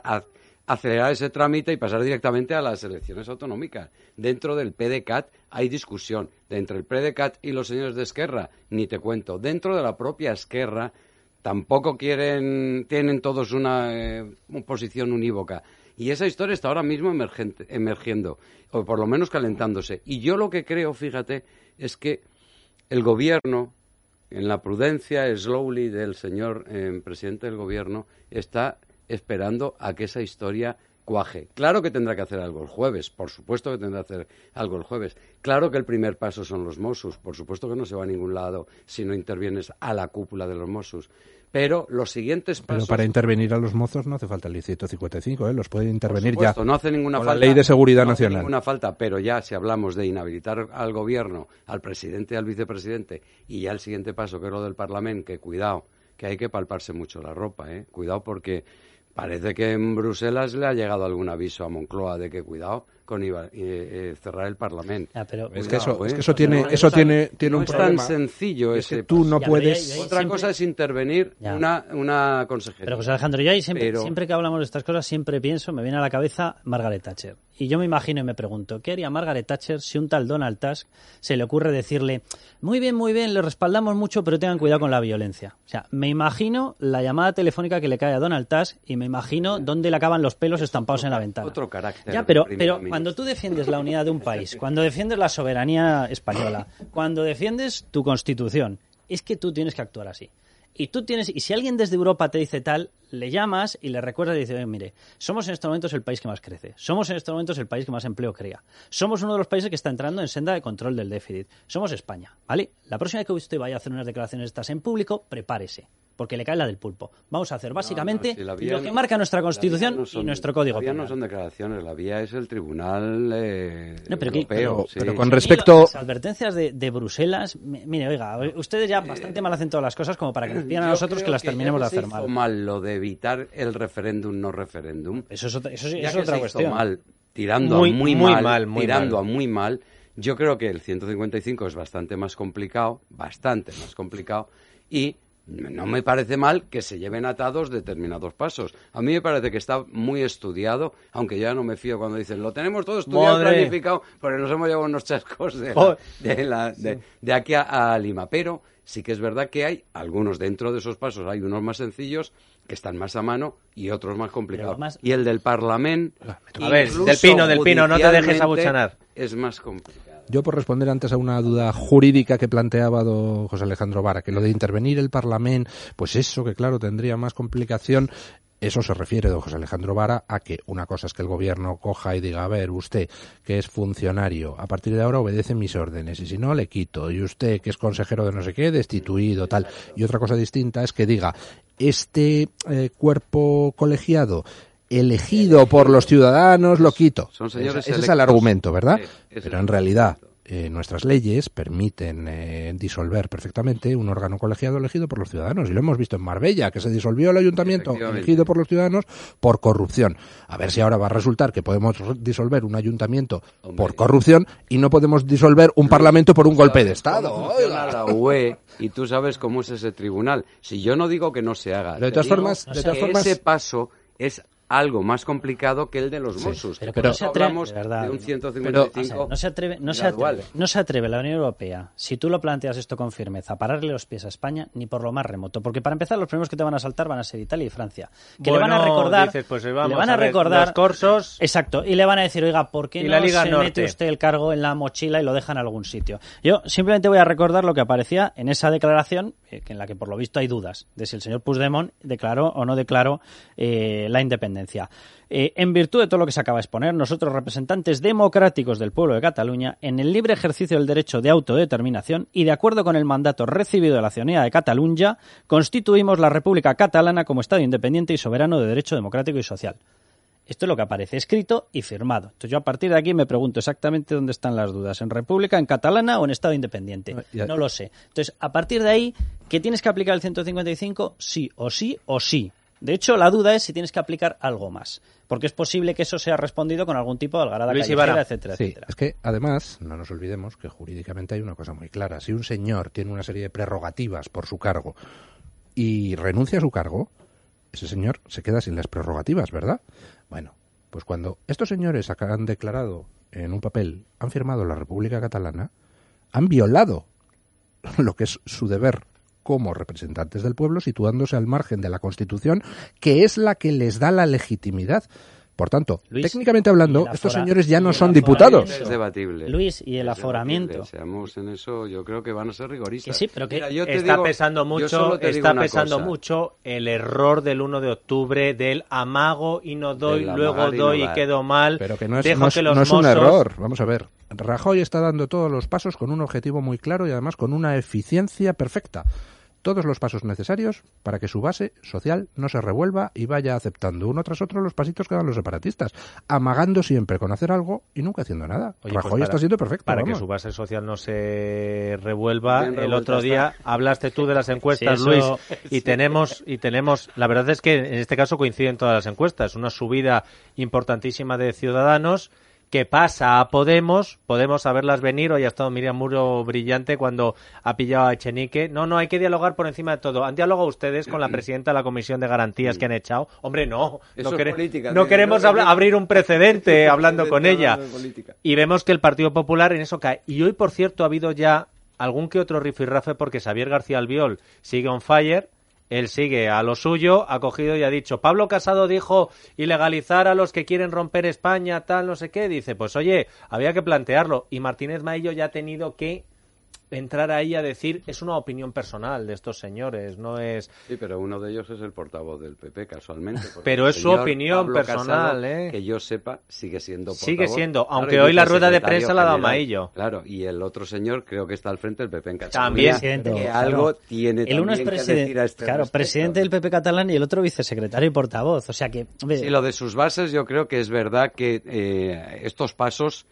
acelerar ese trámite y pasar directamente a las elecciones autonómicas. Dentro del PDeCAT hay discusión. Entre el PDeCAT y los señores de Esquerra, ni te cuento. Dentro de la propia Esquerra tampoco tienen todos una posición unívoca. Y esa historia está ahora mismo emergiendo, o por lo menos calentándose. Y yo lo que creo, fíjate, es que el gobierno, en la prudencia slowly del señor presidente del gobierno, está esperando a que esa historia cuaje. Claro que tendrá que hacer algo el jueves, por supuesto que tendrá que hacer algo el jueves. Claro que el primer paso son los Mossos, por supuesto que no se va a ningún lado si no intervienes a la cúpula de los Mossos. Pero los siguientes pasos... Pero para intervenir a los mozos no hace falta el 155, los pueden intervenir por supuesto, ya. No hace ninguna con falta. La Ley de Seguridad no Nacional. No hace ninguna falta, pero ya si hablamos de inhabilitar al gobierno, al presidente y al vicepresidente, y ya el siguiente paso, que es lo del Parlamento, que cuidado, que hay que palparse mucho la ropa, cuidado porque parece que en Bruselas le ha llegado algún aviso a Moncloa de que cuidado con cerrar el Parlamento. Pero es que eso tiene un problema. No es tan sencillo es ese que tú paso. no puedes... Otra cosa es intervenir una consejería. Pero José Alejandro, yo ahí siempre que hablamos de estas cosas siempre pienso, me viene a la cabeza Margaret Thatcher. Y yo me imagino y me pregunto, ¿qué haría Margaret Thatcher si un tal Donald Tusk se le ocurre decirle, muy bien, le respaldamos mucho, pero tengan cuidado con la violencia? O sea, me imagino la llamada telefónica que le cae a Donald Tusk y me imagino dónde le acaban los pelos estampados en la ventana. Otro carácter. Ya, pero cuando tú defiendes la unidad de un país, cuando defiendes la soberanía española, cuando defiendes tu Constitución, es que tú tienes que actuar así. Y si alguien desde Europa te dice tal, le llamas y le recuerdas y dices, oye, mire, somos en estos momentos el país que más crece, somos en estos momentos el país que más empleo crea, somos uno de los países que está entrando en senda de control del déficit, somos España, ¿vale? La próxima vez que usted vaya a hacer unas declaraciones estas en público, prepárese, porque le cae la del pulpo. Vamos a hacer básicamente lo que marca nuestra Constitución y nuestro Código Penal. La vía no son declaraciones, la vía es el Tribunal Europeo. Pero con respecto... Las advertencias de Bruselas, mire, oiga, ustedes ya bastante mal hacen todas las cosas como para que nos pidan a nosotros que las terminemos de hacer mal. Mal lo de evitar el referéndum, no referéndum. Eso es otra cuestión. Mal, tirando a muy mal. Yo creo que el 155 es bastante más complicado, y no me parece mal que se lleven atados determinados pasos. A mí me parece que está muy estudiado, aunque ya no me fío cuando dicen lo tenemos todo estudiado y planificado, porque nos hemos llevado unos chascos de aquí a Lima. Pero sí que es verdad que hay algunos dentro de esos pasos, hay unos más sencillos que están más a mano y otros más complicados. Y el del Parlamento... A ver, del Pino, no te dejes abuchanar. Es más complicado. Yo, por responder antes a una duda jurídica que planteaba don José Alejandro Vara, que lo de intervenir el Parlamento, pues eso que claro tendría más complicación. Eso se refiere, don José Alejandro Vara, a que una cosa es que el gobierno coja y diga, a ver, usted que es funcionario, a partir de ahora obedece mis órdenes, y si no, le quito, y usted que es consejero de no sé qué, destituido, tal. Y otra cosa distinta es que diga, este cuerpo colegiado elegido por los ciudadanos, lo quito. Son señores ese es el argumento, ¿verdad? Pero en realidad nuestras leyes permiten disolver perfectamente un órgano colegiado elegido por los ciudadanos. Y lo hemos visto en Marbella, que se disolvió el ayuntamiento elegido por los ciudadanos por corrupción. A ver si ahora va a resultar que podemos disolver un ayuntamiento por corrupción y no podemos disolver un parlamento por un golpe de Estado. La UE, y tú sabes cómo es ese tribunal. Si yo no digo que no se haga, pero de todas formas, ese paso es algo más complicado que el de los Mossos. Pero no se atreve, hablamos de un 155. No se atreve la Unión Europea, si tú lo planteas esto con firmeza, a pararle los pies a España, ni por lo más remoto. Porque para empezar, los primeros que te van a saltar van a ser Italia y Francia. Que le van a recordar... Dices, pues le van a recordar los corsos... Exacto, y le van a decir, oiga, ¿por qué no se mete usted el cargo en la mochila y lo deja en algún sitio? Yo simplemente voy a recordar lo que aparecía en esa declaración, en la que por lo visto hay dudas de si el señor Puigdemont declaró o no declaró la independencia. En virtud de todo lo que se acaba de exponer, nosotros, representantes democráticos del pueblo de Cataluña, en el libre ejercicio del derecho de autodeterminación y de acuerdo con el mandato recibido de la ciudadanía de Cataluña, constituimos la República Catalana como Estado independiente y soberano de derecho democrático y social. Esto es lo que aparece escrito y firmado. Entonces yo a partir de aquí me pregunto exactamente dónde están las dudas. ¿En República, en Catalana o en Estado independiente? No lo sé. Entonces, a partir de ahí, ¿que tienes que aplicar el 155? Sí o sí o sí. De hecho, la duda es si tienes que aplicar algo más, porque es posible que eso sea respondido con algún tipo de algarada callejera, etcétera, etcétera. Es que, además, no nos olvidemos que jurídicamente hay una cosa muy clara. Si un señor tiene una serie de prerrogativas por su cargo y renuncia a su cargo, ese señor se queda sin las prerrogativas, ¿verdad? Bueno, pues cuando estos señores han declarado en un papel, han firmado la República Catalana, han violado lo que es su deber como representantes del pueblo, situándose al margen de la Constitución, que es la que les da la legitimidad. Por tanto, Luis, técnicamente hablando, estos señores ya no son diputados. Es debatible. Luis, y el aforamiento. Seamos en eso, yo creo que van a ser rigoristas. Que sí, pero que mira, está pesando mucho el error del 1 de octubre, del amago y no doy, luego doy y quedo mal. Pero que no es un error. Vamos a ver. Rajoy está dando todos los pasos con un objetivo muy claro y además con una eficiencia perfecta. Todos los pasos necesarios para que su base social no se revuelva y vaya aceptando uno tras otro los pasitos que dan los separatistas, amagando siempre con hacer algo y nunca haciendo nada. Oye, Rajoy está siendo perfecto. Para que su base social no se revuelva, el otro día hablaste tú de las encuestas, sí, Luis, y tenemos, la verdad es que en este caso coinciden todas las encuestas, una subida importantísima de Ciudadanos, que pasa a Podemos a verlas venir. Hoy ha estado Miriam Muro brillante cuando ha pillado a Echenique. No, hay que dialogar por encima de todo. ¿Han dialogado ustedes con la presidenta de la Comisión de Garantías que han echado? Hombre, no queremos abrir un precedente hablando con ella. Y vemos que el Partido Popular en eso cae. Y hoy, por cierto, ha habido ya algún que otro rifirrafe porque Xavier García Albiol sigue on fire. Él sigue a lo suyo, ha cogido y ha dicho, Pablo Casado dijo ilegalizar a los que quieren romper España, tal, no sé qué. Dice, pues oye, había que plantearlo. Y Martínez Maillo ya ha tenido que entrar ahí a decir, es una opinión personal de estos señores, no es... Sí, pero uno de ellos es el portavoz del PP, casualmente. Pero es su opinión Pablo personal, Casado, que yo sepa, sigue siendo portavoz. Sigue siendo, aunque hoy la rueda de prensa la ha dado Maillo. Claro, y el otro señor creo que está al frente del PP en Cataluña. También. Que algo tiene el uno es que decir a este respecto. Presidente del PP catalán y el otro vicesecretario y portavoz, o sea que... Sí, lo de sus bases yo creo que es verdad que estos pasos...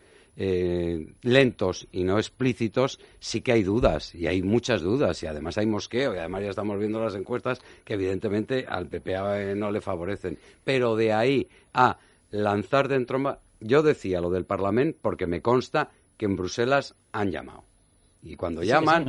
lentos y no explícitos, sí que hay dudas, y hay muchas dudas, y además hay mosqueo, y además ya estamos viendo las encuestas que evidentemente al PP no le favorecen. Pero de ahí a lanzar dentro... Yo decía lo del Parlamento porque me consta que en Bruselas han llamado. Y cuando llaman,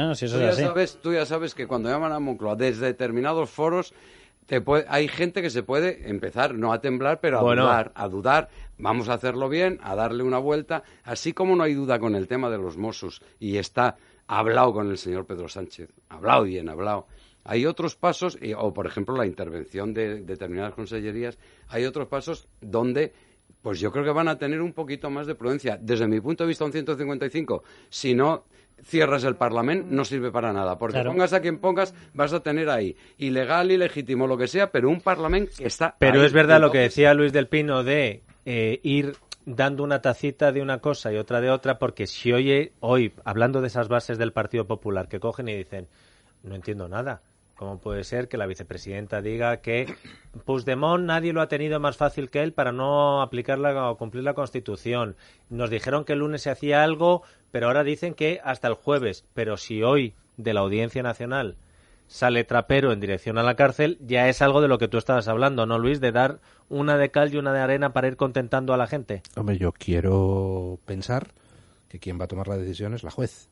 tú ya sabes que cuando llaman a Moncloa desde determinados foros, hay gente que se puede empezar, no a temblar, pero a dudar. Vamos a hacerlo bien, a darle una vuelta. Así como no hay duda con el tema de los Mossos, y está hablado con el señor Pedro Sánchez, hablado. Hay otros pasos, o por ejemplo la intervención de determinadas consellerías, hay otros pasos donde pues yo creo que van a tener un poquito más de prudencia. Desde mi punto de vista, un 155, si no cierras el Parlamento, no sirve para nada, porque pongas a quien pongas, vas a tener ahí, ilegal, ilegítimo, lo que sea, pero un Parlamento que está Pero ahí. es verdad lo que decía Luis del Pino de ir dando una tacita de una cosa y otra de otra, porque si hoy, hablando de esas bases del Partido Popular, que cogen y dicen, no entiendo nada, ¿cómo puede ser que la vicepresidenta diga que Puigdemont nadie lo ha tenido más fácil que él para no aplicarla o cumplir la Constitución? Nos dijeron que el lunes se hacía algo, pero ahora dicen que hasta el jueves. Pero si hoy de la Audiencia Nacional sale Trapero en dirección a la cárcel, ya es algo de lo que tú estabas hablando, ¿no, Luis? De dar una de cal y una de arena para ir contentando a la gente. Hombre, yo quiero pensar que quien va a tomar la decisión es la juez.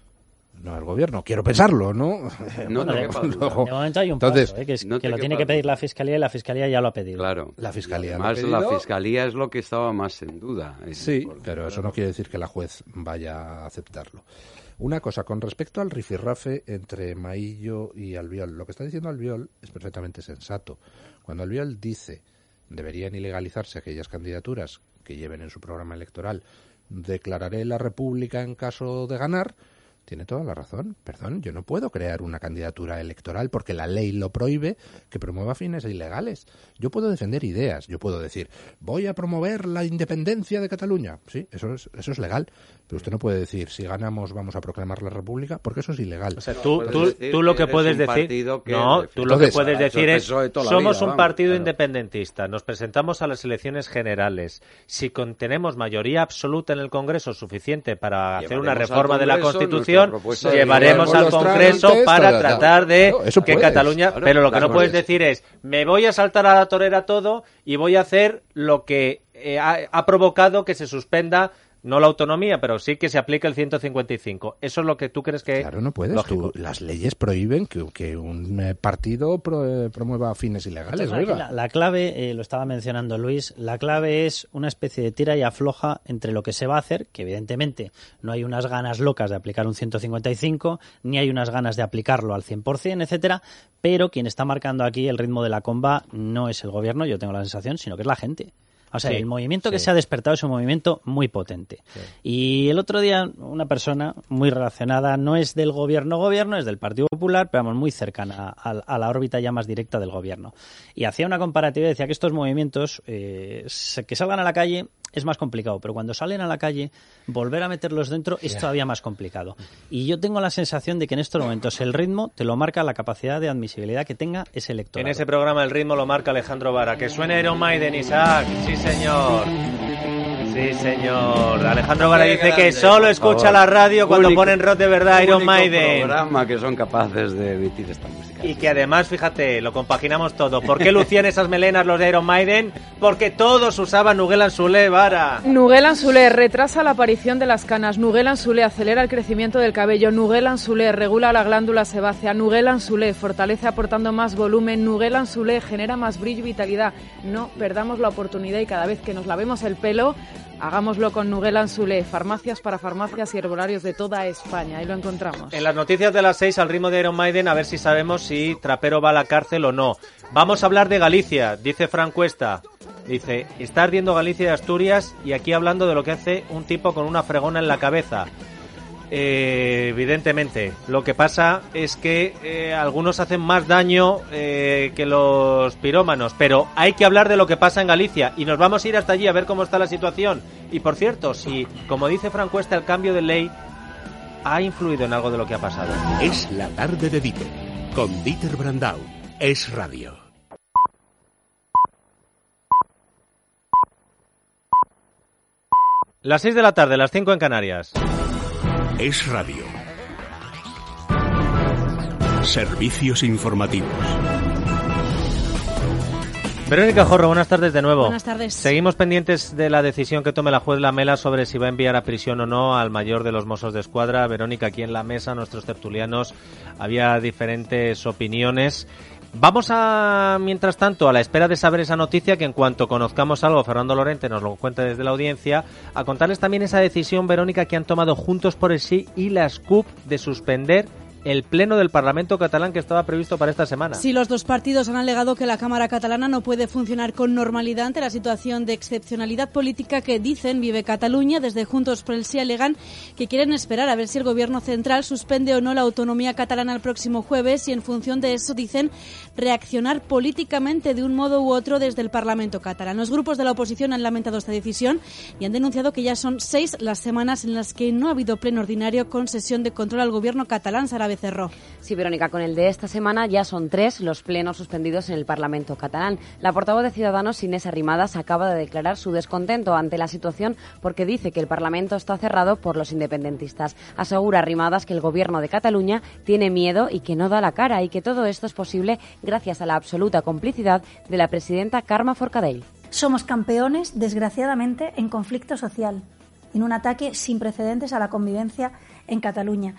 No el gobierno, quiero pensarlo, ¿no? De momento hay un paso, que lo tiene que pedir la Fiscalía y la Fiscalía ya lo ha pedido. Claro. La Fiscalía además, la Fiscalía es lo que estaba más en duda. Sí, pero eso no quiere decir que la juez vaya a aceptarlo. Una cosa, con respecto al rifirrafe entre Maillo y Albiol, lo que está diciendo Albiol es perfectamente sensato. Cuando Albiol dice deberían ilegalizarse aquellas candidaturas que lleven en su programa electoral, declararé la República en caso de ganar, tiene toda la razón. Perdón, yo no puedo crear una candidatura electoral porque la ley lo prohíbe que promueva fines ilegales. Yo puedo defender ideas, yo puedo decir, voy a promover la independencia de Cataluña. Sí, eso es legal, pero usted no puede decir, si ganamos vamos a proclamar la República, porque eso es ilegal. O sea, tú lo que puedes decir, lo que puedes decir es, somos un partido independentista, nos presentamos a las elecciones generales. Si tenemos mayoría absoluta en el Congreso suficiente para hacer una reforma de la Constitución, llevaremos al Congreso para tratar de que Cataluña... Pero lo que no puedes decir es, me voy a saltar a la torera todo y voy a hacer lo que ha provocado que se suspenda no la autonomía, pero sí que se aplique el 155. Eso es lo que tú crees que... Claro, no puedes. Las leyes prohíben que un partido promueva fines ilegales. La clave, lo estaba mencionando Luis, la clave es una especie de tira y afloja entre lo que se va a hacer, que evidentemente no hay unas ganas locas de aplicar un 155, ni hay unas ganas de aplicarlo al 100%, etcétera, pero quien está marcando aquí el ritmo de la comba no es el gobierno, yo tengo la sensación, sino que es la gente. O sea, el movimiento que se ha despertado es un movimiento muy potente. Sí. Y el otro día una persona muy relacionada, no es del gobierno, es del Partido Popular, pero vamos, muy cercana a la órbita ya más directa del gobierno. Y hacía una comparativa y decía que estos movimientos, que salgan a la calle es más complicado, pero cuando salen a la calle, volver a meterlos dentro es todavía más complicado. Y yo tengo la sensación de que en estos momentos el ritmo te lo marca la capacidad de admisibilidad que tenga ese electorado. En ese programa el ritmo lo marca Alejandro Vara. Que suene Iron Maiden, Isaac. Sí, señor. Sí, señor. Alejandro Vara dice que solo escucha la radio cuando ponen rock de verdad, Iron Maiden. Programa que son capaces de emitir esta música. Y que además, fíjate, lo compaginamos todo. ¿Por qué lucían esas melenas los de Iron Maiden? Porque todos usaban Nugel Anzulé, Vara. Nugel Anzulé retrasa la aparición de las canas. Nugel Anzulé acelera el crecimiento del cabello. Nugel Anzulé regula la glándula sebácea. Nugel Anzulé fortalece aportando más volumen. Nugel Anzulé genera más brillo y vitalidad. No perdamos la oportunidad y cada vez que nos lavemos el pelo, hagámoslo con Nugel Anzulé. Farmacias para farmacias y herbolarios de toda España. Ahí lo encontramos. En las noticias de las 6, al ritmo de Iron Maiden, a ver si sabemos si Trapero va a la cárcel o no. Vamos a hablar de Galicia, dice Fran Cuesta. Dice, está ardiendo Galicia y Asturias, y aquí hablando de lo que hace un tipo con una fregona en la cabeza. Evidentemente, lo que pasa es que algunos hacen más daño que los pirómanos, pero hay que hablar de lo que pasa en Galicia y nos vamos a ir hasta allí a ver cómo está la situación. Y por cierto, si, como dice Fran Cuesta, el cambio de ley ha influido en algo de lo que ha pasado. Es la tarde de Dieter, con Dieter Brandau. Es radio. Las 6 de la tarde, las 5 en Canarias. Es radio. Servicios informativos. Verónica Jorro, buenas tardes de nuevo. Buenas tardes. Seguimos pendientes de la decisión que tome la juez Lamela sobre si va a enviar a prisión o no al mayor de los Mossos de Escuadra. Verónica, aquí en la mesa, nuestros tertulianos, había diferentes opiniones. Vamos a, mientras tanto, a la espera de saber esa noticia, que en cuanto conozcamos algo, Fernando Lorente nos lo cuente desde la audiencia, a contarles también esa decisión, Verónica, que han tomado Juntos por el Sí y la SCUP de suspender el pleno del Parlamento catalán que estaba previsto para esta semana. Sí, los dos partidos han alegado que la Cámara catalana no puede funcionar con normalidad ante la situación de excepcionalidad política que, dicen, vive Cataluña. Desde Juntos por el Sí alegan que quieren esperar a ver si el Gobierno central suspende o no la autonomía catalana el próximo jueves y, en función de eso, dicen, reaccionar políticamente de un modo u otro desde el Parlamento catalán. Los grupos de la oposición han lamentado esta decisión y han denunciado que ya son 6 las semanas en las que no ha habido pleno ordinario con sesión de control al Gobierno catalán. Sara Becerro. Sí, Verónica, con el de esta semana ya son 3 los plenos suspendidos en el Parlamento catalán. La portavoz de Ciudadanos, Inés Arrimadas, acaba de declarar su descontento ante la situación porque dice que el Parlamento está cerrado por los independentistas. Asegura Arrimadas que el Gobierno de Cataluña tiene miedo y que no da la cara, y que todo esto es posible gracias a la absoluta complicidad de la presidenta Carme Forcadell. Somos campeones, desgraciadamente, en conflicto social, en un ataque sin precedentes a la convivencia en Cataluña.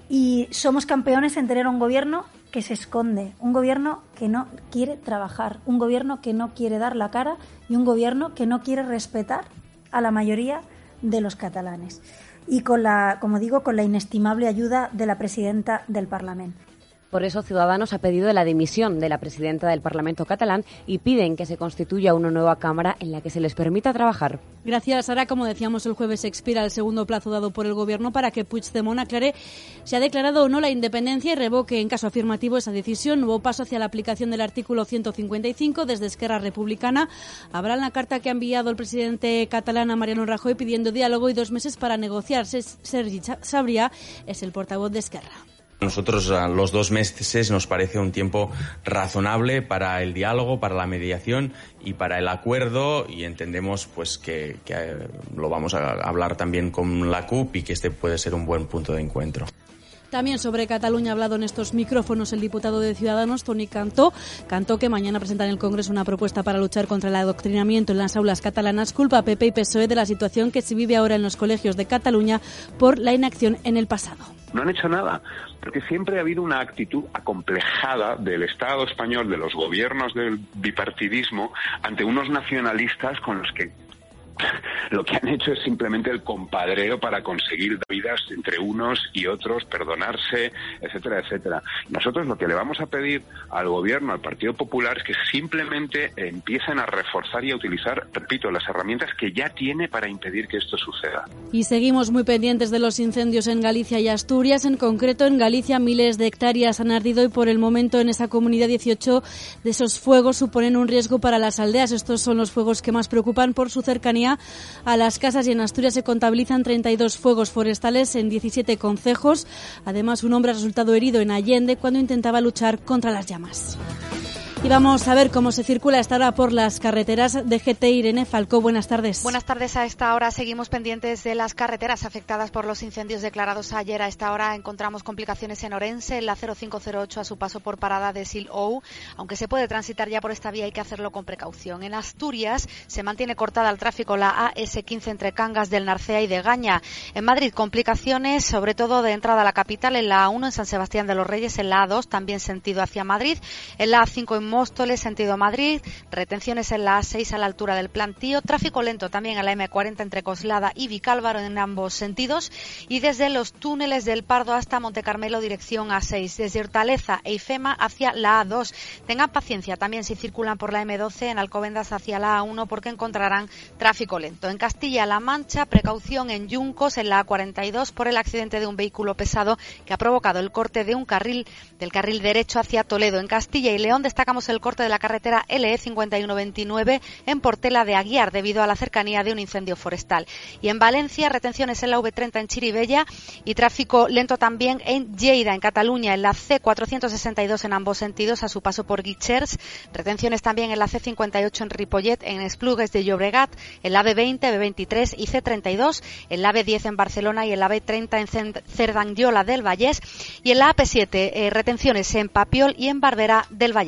Y somos campeones en tener un gobierno que se esconde, un gobierno que no quiere trabajar, un gobierno que no quiere dar la cara y un gobierno que no quiere respetar a la mayoría de los catalanes. Y con la, como digo, con la inestimable ayuda de la presidenta del Parlamento. Por eso Ciudadanos ha pedido la dimisión de la presidenta del Parlamento catalán y piden que se constituya una nueva Cámara en la que se les permita trabajar. Gracias, Sara. Como decíamos, el jueves expira el segundo plazo dado por el Gobierno para que Puigdemont aclare si ha declarado o no la independencia y revoque, en caso afirmativo, esa decisión. Nuevo paso hacia la aplicación del artículo 155. Desde Esquerra Republicana habrá la carta que ha enviado el presidente catalán a Mariano Rajoy pidiendo diálogo y 2 meses para negociar. Sergi Sabrià es el portavoz de Esquerra. Nosotros a los 2 meses nos parece un tiempo razonable para el diálogo, para la mediación y para el acuerdo, y entendemos pues que lo vamos a hablar también con la CUP y que este puede ser un buen punto de encuentro. También sobre Cataluña ha hablado en estos micrófonos el diputado de Ciudadanos, Toni Cantó, que mañana presenta en el Congreso una propuesta para luchar contra el adoctrinamiento en las aulas catalanas. Culpa a PP y PSOE de la situación que se vive ahora en los colegios de Cataluña por la inacción en el pasado. No han hecho nada, porque siempre ha habido una actitud acomplejada del Estado español, de los gobiernos del bipartidismo, ante unos nacionalistas con los que lo que han hecho es simplemente el compadreo para conseguir vidas entre unos y otros, perdonarse, etcétera, etcétera. Nosotros lo que le vamos a pedir al Gobierno, al Partido Popular, es que simplemente empiecen a reforzar y a utilizar, repito, las herramientas que ya tiene para impedir que esto suceda. Y seguimos muy pendientes de los incendios en Galicia y Asturias. En concreto, en Galicia, miles de hectáreas han ardido y por el momento en esa comunidad 18 de esos fuegos suponen un riesgo para las aldeas. Estos son los fuegos que más preocupan por su cercanía a las casas, y en Asturias se contabilizan 32 fuegos forestales en 17 concejos. Además, un hombre ha resultado herido en Allende cuando intentaba luchar contra las llamas. Y vamos a ver cómo se circula a esta hora por las carreteras de GT. Irene Falcó, buenas tardes. Buenas tardes. A esta hora seguimos pendientes de las carreteras afectadas por los incendios declarados ayer. A esta hora encontramos complicaciones en Orense, en la 0508 a su paso por parada de Sil-Ou. Aunque se puede transitar ya por esta vía, hay que hacerlo con precaución. En Asturias se mantiene cortada al tráfico la AS15 entre Cangas del Narcea y de Gaña. En Madrid, complicaciones, sobre todo de entrada a la capital, en la A1 en San Sebastián de los Reyes, en la A2 también sentido hacia Madrid, en la A5 en Móstoles, sentido Madrid, retenciones en la A6 a la altura del Plantío, tráfico lento también en la M40 entre Coslada y Vicálvaro en ambos sentidos, y desde los túneles del Pardo hasta Montecarmelo dirección A6, desde Hortaleza e Ifema hacia la A2. Tengan paciencia también si circulan por la M12 en Alcobendas hacia la A1 porque encontrarán tráfico lento. En Castilla-La Mancha, precaución en Yuncos en la A42 por el accidente de un vehículo pesado que ha provocado el corte de un carril del carril derecho hacia Toledo. En Castilla y León destacamos el corte de la carretera LE 5129 en Portela de Aguiar debido a la cercanía de un incendio forestal. Y en Valencia, retenciones en la V30 en Chirivella y tráfico lento también en Lleida, en Cataluña, en la C462 en ambos sentidos a su paso por Guichers. Retenciones también en la C58 en Ripollet, en Esplugues de Llobregat, en la B20, B23 y C32, en la B10 en Barcelona y en la B30 en Cerdanyola del Vallès, y en la AP7 retenciones en Papiol y en Barberà del Vallès.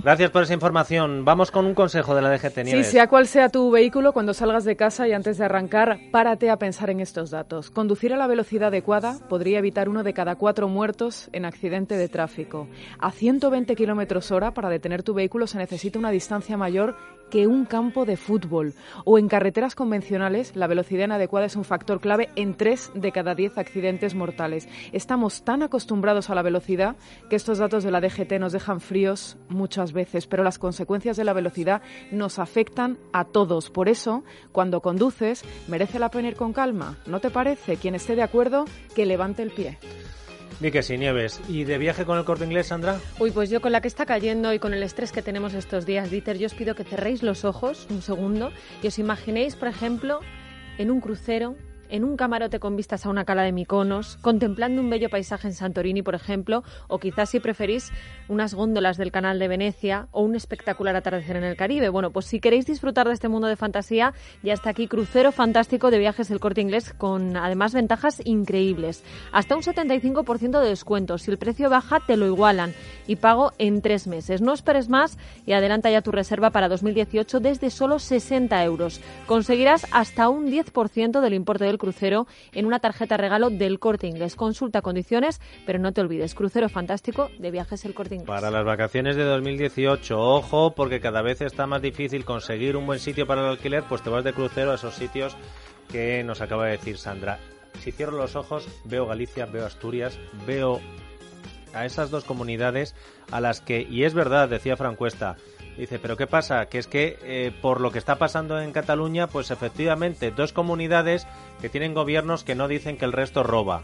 Gracias por esa información. Vamos con un consejo de la DGT, Nieves. Sí, sea cual sea tu vehículo, cuando salgas de casa y antes de arrancar, párate a pensar en estos datos. Conducir a la velocidad adecuada podría evitar 1 de cada 4 muertos en accidente de tráfico. A 120 km/h para detener tu vehículo se necesita una distancia mayor que un campo de fútbol. O en carreteras convencionales, la velocidad inadecuada es un factor clave en 3 de cada 10 accidentes mortales. Estamos tan acostumbrados a la velocidad que estos datos de la DGT nos dejan fríos muchas veces, pero las consecuencias de la velocidad nos afectan a todos. Por eso, cuando conduces, merece la pena ir con calma. ¿No te parece? Quien esté de acuerdo, que levante el pie. Di que sí, Nieves. ¿Y de viaje con el Corte Inglés, Sandra? Uy, pues yo con la que está cayendo y con el estrés que tenemos estos días, Dieter, yo os pido que cerréis los ojos un segundo y os imaginéis, por ejemplo, en un crucero, en un camarote con vistas a una cala de Mykonos, contemplando un bello paisaje en Santorini, por ejemplo, o quizás, si preferís, unas góndolas del Canal de Venecia o un espectacular atardecer en el Caribe. Bueno, pues si queréis disfrutar de este mundo de fantasía, ya está aquí Crucero Fantástico de Viajes del Corte Inglés, con además ventajas increíbles. Hasta un 75% de descuento. Si el precio baja, te lo igualan. Y pago en 3 meses. No esperes más y adelanta ya tu reserva para 2018 desde solo 60 euros. Conseguirás hasta un 10% del importe del crucero en una tarjeta regalo del Corte Inglés. Consulta condiciones, pero no te olvides, Crucero Fantástico de Viajes el Corte Inglés. Para las vacaciones de 2018, ojo, porque cada vez está más difícil conseguir un buen sitio para el alquiler, pues te vas de crucero a esos sitios que nos acaba de decir Sandra. Si cierro los ojos, veo Galicia, veo Asturias, veo a esas 2 comunidades a las que, y es verdad, decía Fran Cuesta, dice, pero ¿qué pasa? Que es que por lo que está pasando en Cataluña, pues efectivamente 2 comunidades que tienen gobiernos que no dicen que el resto roba.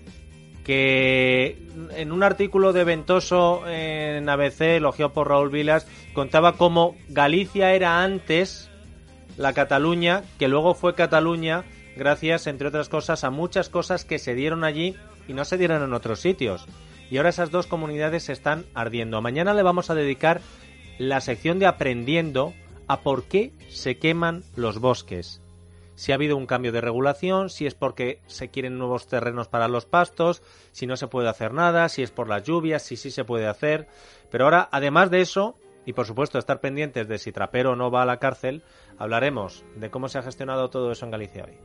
Que en un artículo de Ventoso en ABC, elogiado por Raúl Vilas, contaba cómo Galicia era antes la Cataluña, que luego fue Cataluña, gracias, entre otras cosas, a muchas cosas que se dieron allí y no se dieron en otros sitios. Y ahora esas 2 comunidades se están ardiendo. Mañana le vamos a dedicar la sección de Aprendiendo a por qué se queman los bosques. Si ha habido un cambio de regulación, si es porque se quieren nuevos terrenos para los pastos, si no se puede hacer nada, si es por las lluvias, si sí se puede hacer. Pero ahora, además de eso, y por supuesto estar pendientes de si Trapero no va a la cárcel, hablaremos de cómo se ha gestionado todo eso en Galicia hoy.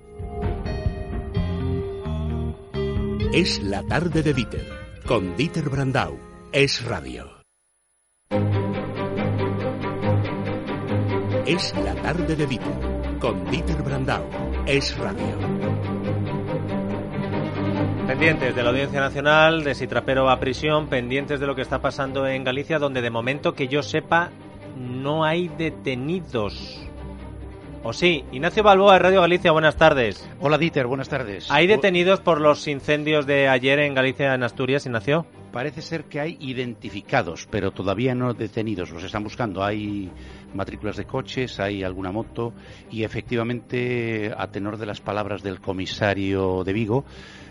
Es la tarde de Dieter, con Dieter Brandau. Es Radio. Es la tarde de Dieter, con Dieter Brandau. Es Radio. Pendientes de la Audiencia Nacional, de si Trapero va a prisión, pendientes de lo que está pasando en Galicia, donde de momento, que yo sepa, no hay detenidos. ¿O sí? Ignacio Balboa, de Radio Galicia, buenas tardes. Hola, Dieter, buenas tardes. ¿Hay detenidos por los incendios de ayer en Galicia, en Asturias, Ignacio? Parece ser que hay identificados, pero todavía no detenidos. Los están buscando. Hay matrículas de coches, hay alguna moto y efectivamente, a tenor de las palabras del comisario de Vigo,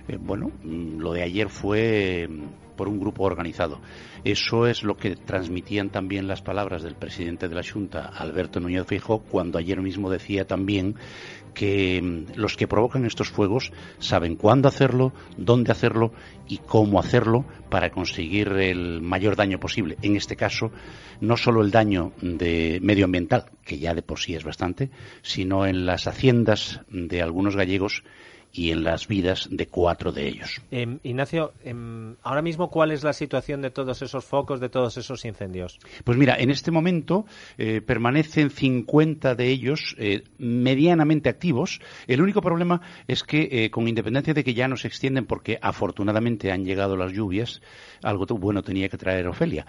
lo de ayer fue por un grupo organizado. Eso es lo que transmitían también las palabras del presidente de la Xunta, Alberto Núñez Feijóo, cuando ayer mismo decía también que los que provocan estos fuegos saben cuándo hacerlo, dónde hacerlo y cómo hacerlo para conseguir el mayor daño posible. En este caso, no solo el daño de medioambiental, que ya de por sí es bastante, sino en las haciendas de algunos gallegos y en las vidas de 4 de ellos. Ignacio, ahora mismo, ¿cuál es la situación de todos esos focos, de todos esos incendios? Pues mira, en este momento permanecen 50 de ellos medianamente activos. El único problema es que, con independencia de que ya no se extienden, porque afortunadamente han llegado las lluvias, algo bueno tenía que traer Ofelia,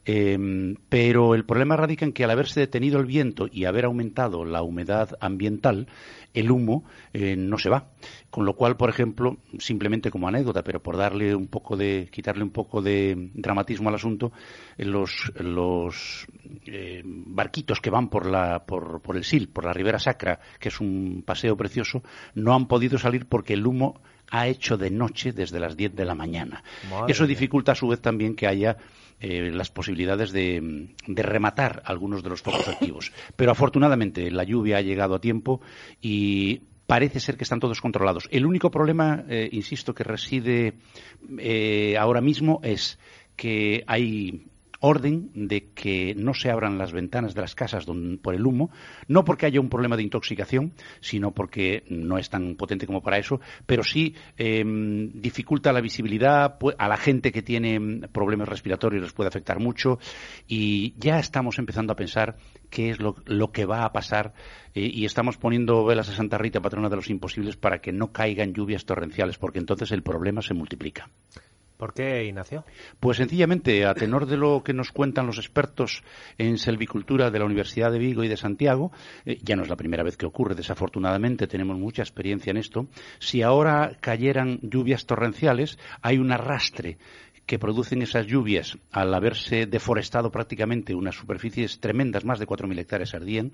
pero el problema radica en que, al haberse detenido el viento y haber aumentado la humedad ambiental, el humo no se va. Con lo cual, por ejemplo, simplemente como anécdota, pero por quitarle un poco de dramatismo al asunto, los barquitos que van por el Sil, por la Ribera Sacra, que es un paseo precioso, no han podido salir porque el humo ha hecho de noche desde las 10 de la mañana. Eso dificulta a su vez también que haya las posibilidades de rematar algunos de los focos activos. Pero afortunadamente la lluvia ha llegado a tiempo y parece ser que están todos controlados. El único problema, insisto, que reside ahora mismo es que hay orden de que no se abran las ventanas de las casas por el humo, no porque haya un problema de intoxicación, sino porque no es tan potente como para eso, pero sí dificulta la visibilidad a la gente que tiene problemas respiratorios, les puede afectar mucho, y ya estamos empezando a pensar qué es lo que va a pasar, y estamos poniendo velas a Santa Rita, patrona de los imposibles, para que no caigan lluvias torrenciales, porque entonces el problema se multiplica. ¿Por qué, Ignacio? Pues sencillamente, a tenor de lo que nos cuentan los expertos en selvicultura de la Universidad de Vigo y de Santiago, ya no es la primera vez que ocurre, desafortunadamente, tenemos mucha experiencia en esto. Si ahora cayeran lluvias torrenciales, hay un arrastre que producen esas lluvias al haberse deforestado prácticamente unas superficies tremendas, más de 4.000 hectáreas ardían,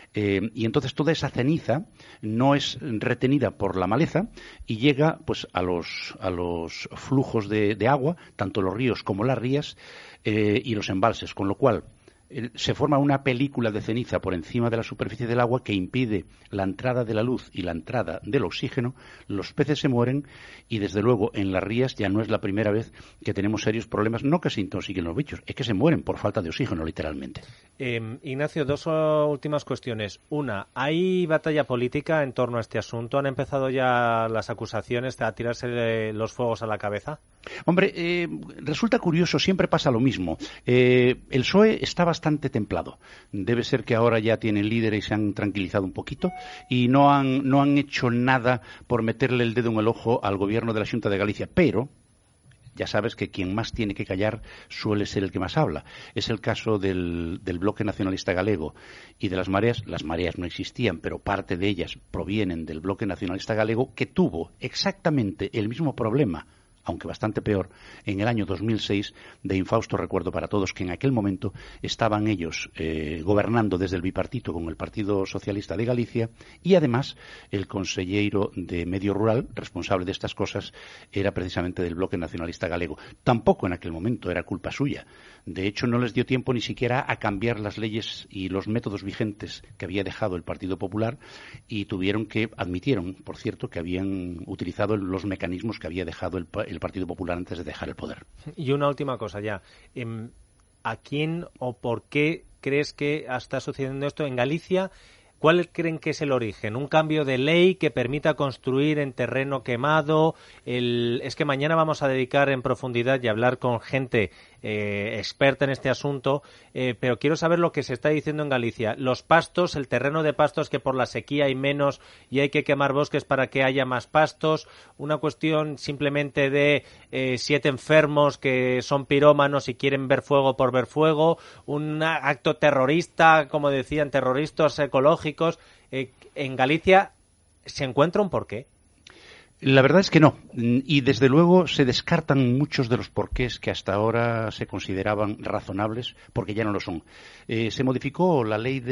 y entonces toda esa ceniza no es retenida por la maleza y llega pues a los flujos de agua, tanto los ríos como las rías y los embalses, con lo cual se forma una película de ceniza por encima de la superficie del agua que impide la entrada de la luz y la entrada del oxígeno, los peces se mueren y desde luego en las rías ya no es la primera vez que tenemos serios problemas, no que se intoxiquen los bichos, es que se mueren por falta de oxígeno literalmente. Ignacio, dos últimas cuestiones. Una, ¿hay batalla política en torno a este asunto? ¿Han empezado ya las acusaciones a tirarse los fuegos a la cabeza? Hombre, resulta curioso, siempre pasa lo mismo. El PSOE está bastante templado. Debe ser que ahora ya tienen líder y se han tranquilizado un poquito y no han hecho nada por meterle el dedo en el ojo al gobierno de la Xunta de Galicia, pero ya sabes que quien más tiene que callar suele ser el que más habla. Es el caso del Bloque Nacionalista Galego y de las mareas. Las mareas no existían, pero parte de ellas provienen del Bloque Nacionalista Galego, que tuvo exactamente el mismo problema, aunque bastante peor, en el año 2006, de infausto recuerdo para todos, que en aquel momento estaban ellos gobernando desde el bipartito con el Partido Socialista de Galicia, y además el consellero de Medio Rural, responsable de estas cosas, era precisamente del Bloque Nacionalista Galego. Tampoco en aquel momento era culpa suya. De hecho, no les dio tiempo ni siquiera a cambiar las leyes y los métodos vigentes que había dejado el Partido Popular, y admitieron, por cierto, que habían utilizado los mecanismos que había dejado el Partido Popular antes de dejar el poder. Y una última cosa ya. ¿A quién o por qué crees que está sucediendo esto en Galicia? ¿Cuál creen que es el origen? ¿Un cambio de ley que permita construir en terreno quemado? Es que mañana vamos a dedicar en profundidad y hablar con gente experta en este asunto, pero quiero saber lo que se está diciendo en Galicia. Los pastos, el terreno de pastos, que por la sequía hay menos y hay que quemar bosques para que haya más pastos. Una cuestión simplemente de 7 enfermos que son pirómanos y quieren ver fuego por ver fuego. Un acto terrorista, como decían, terroristas ecológicos. En Galicia se encuentra un porqué. La verdad es que no, y desde luego se descartan muchos de los porqués que hasta ahora se consideraban razonables, porque ya no lo son. Se modificó la ley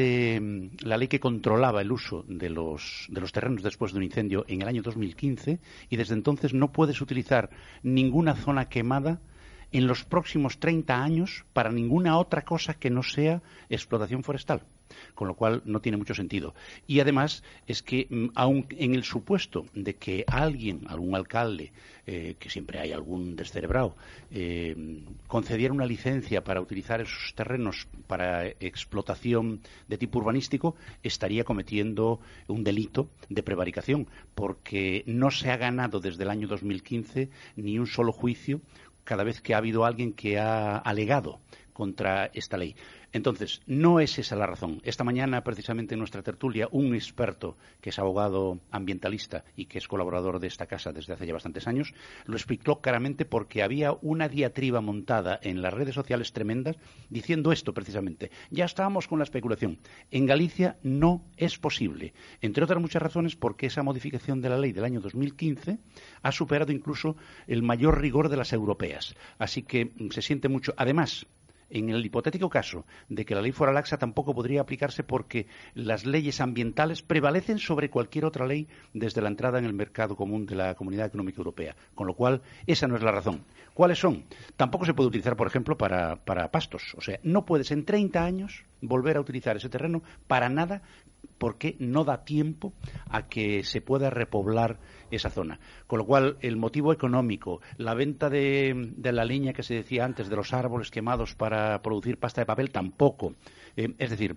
que controlaba el uso de los terrenos después de un incendio en el año 2015, y desde entonces no puedes utilizar ninguna zona quemada en los próximos 30 años para ninguna otra cosa que no sea explotación forestal, con lo cual no tiene mucho sentido. Y además es que aun en el supuesto de que algún alcalde, que siempre hay algún descerebrado, concediera una licencia para utilizar esos terrenos para explotación de tipo urbanístico, estaría cometiendo un delito de prevaricación, porque no se ha ganado desde el año 2015 ni un solo juicio cada vez que ha habido alguien que ha alegado contra esta ley. Entonces, no es esa la razón. Esta mañana, precisamente en nuestra tertulia, un experto que es abogado ambientalista y que es colaborador de esta casa desde hace ya bastantes años, lo explicó claramente, porque había una diatriba montada en las redes sociales tremendas diciendo esto precisamente. Ya estábamos con la especulación. En Galicia no es posible, entre otras muchas razones, porque esa modificación de la ley del año 2015 ha superado incluso el mayor rigor de las europeas. Así que se siente mucho. Además, en el hipotético caso de que la ley fuera laxa, tampoco podría aplicarse, porque las leyes ambientales prevalecen sobre cualquier otra ley desde la entrada en el mercado común de la Comunidad Económica Europea. Con lo cual, esa no es la razón. ¿Cuáles son? Tampoco se puede utilizar, por ejemplo, para pastos. O sea, no puedes en 30 años volver a utilizar ese terreno para nada porque no da tiempo a que se pueda repoblar esa zona. Con lo cual, el motivo económico, la venta de la leña que se decía antes, de los árboles quemados para producir pasta de papel, tampoco. Es decir,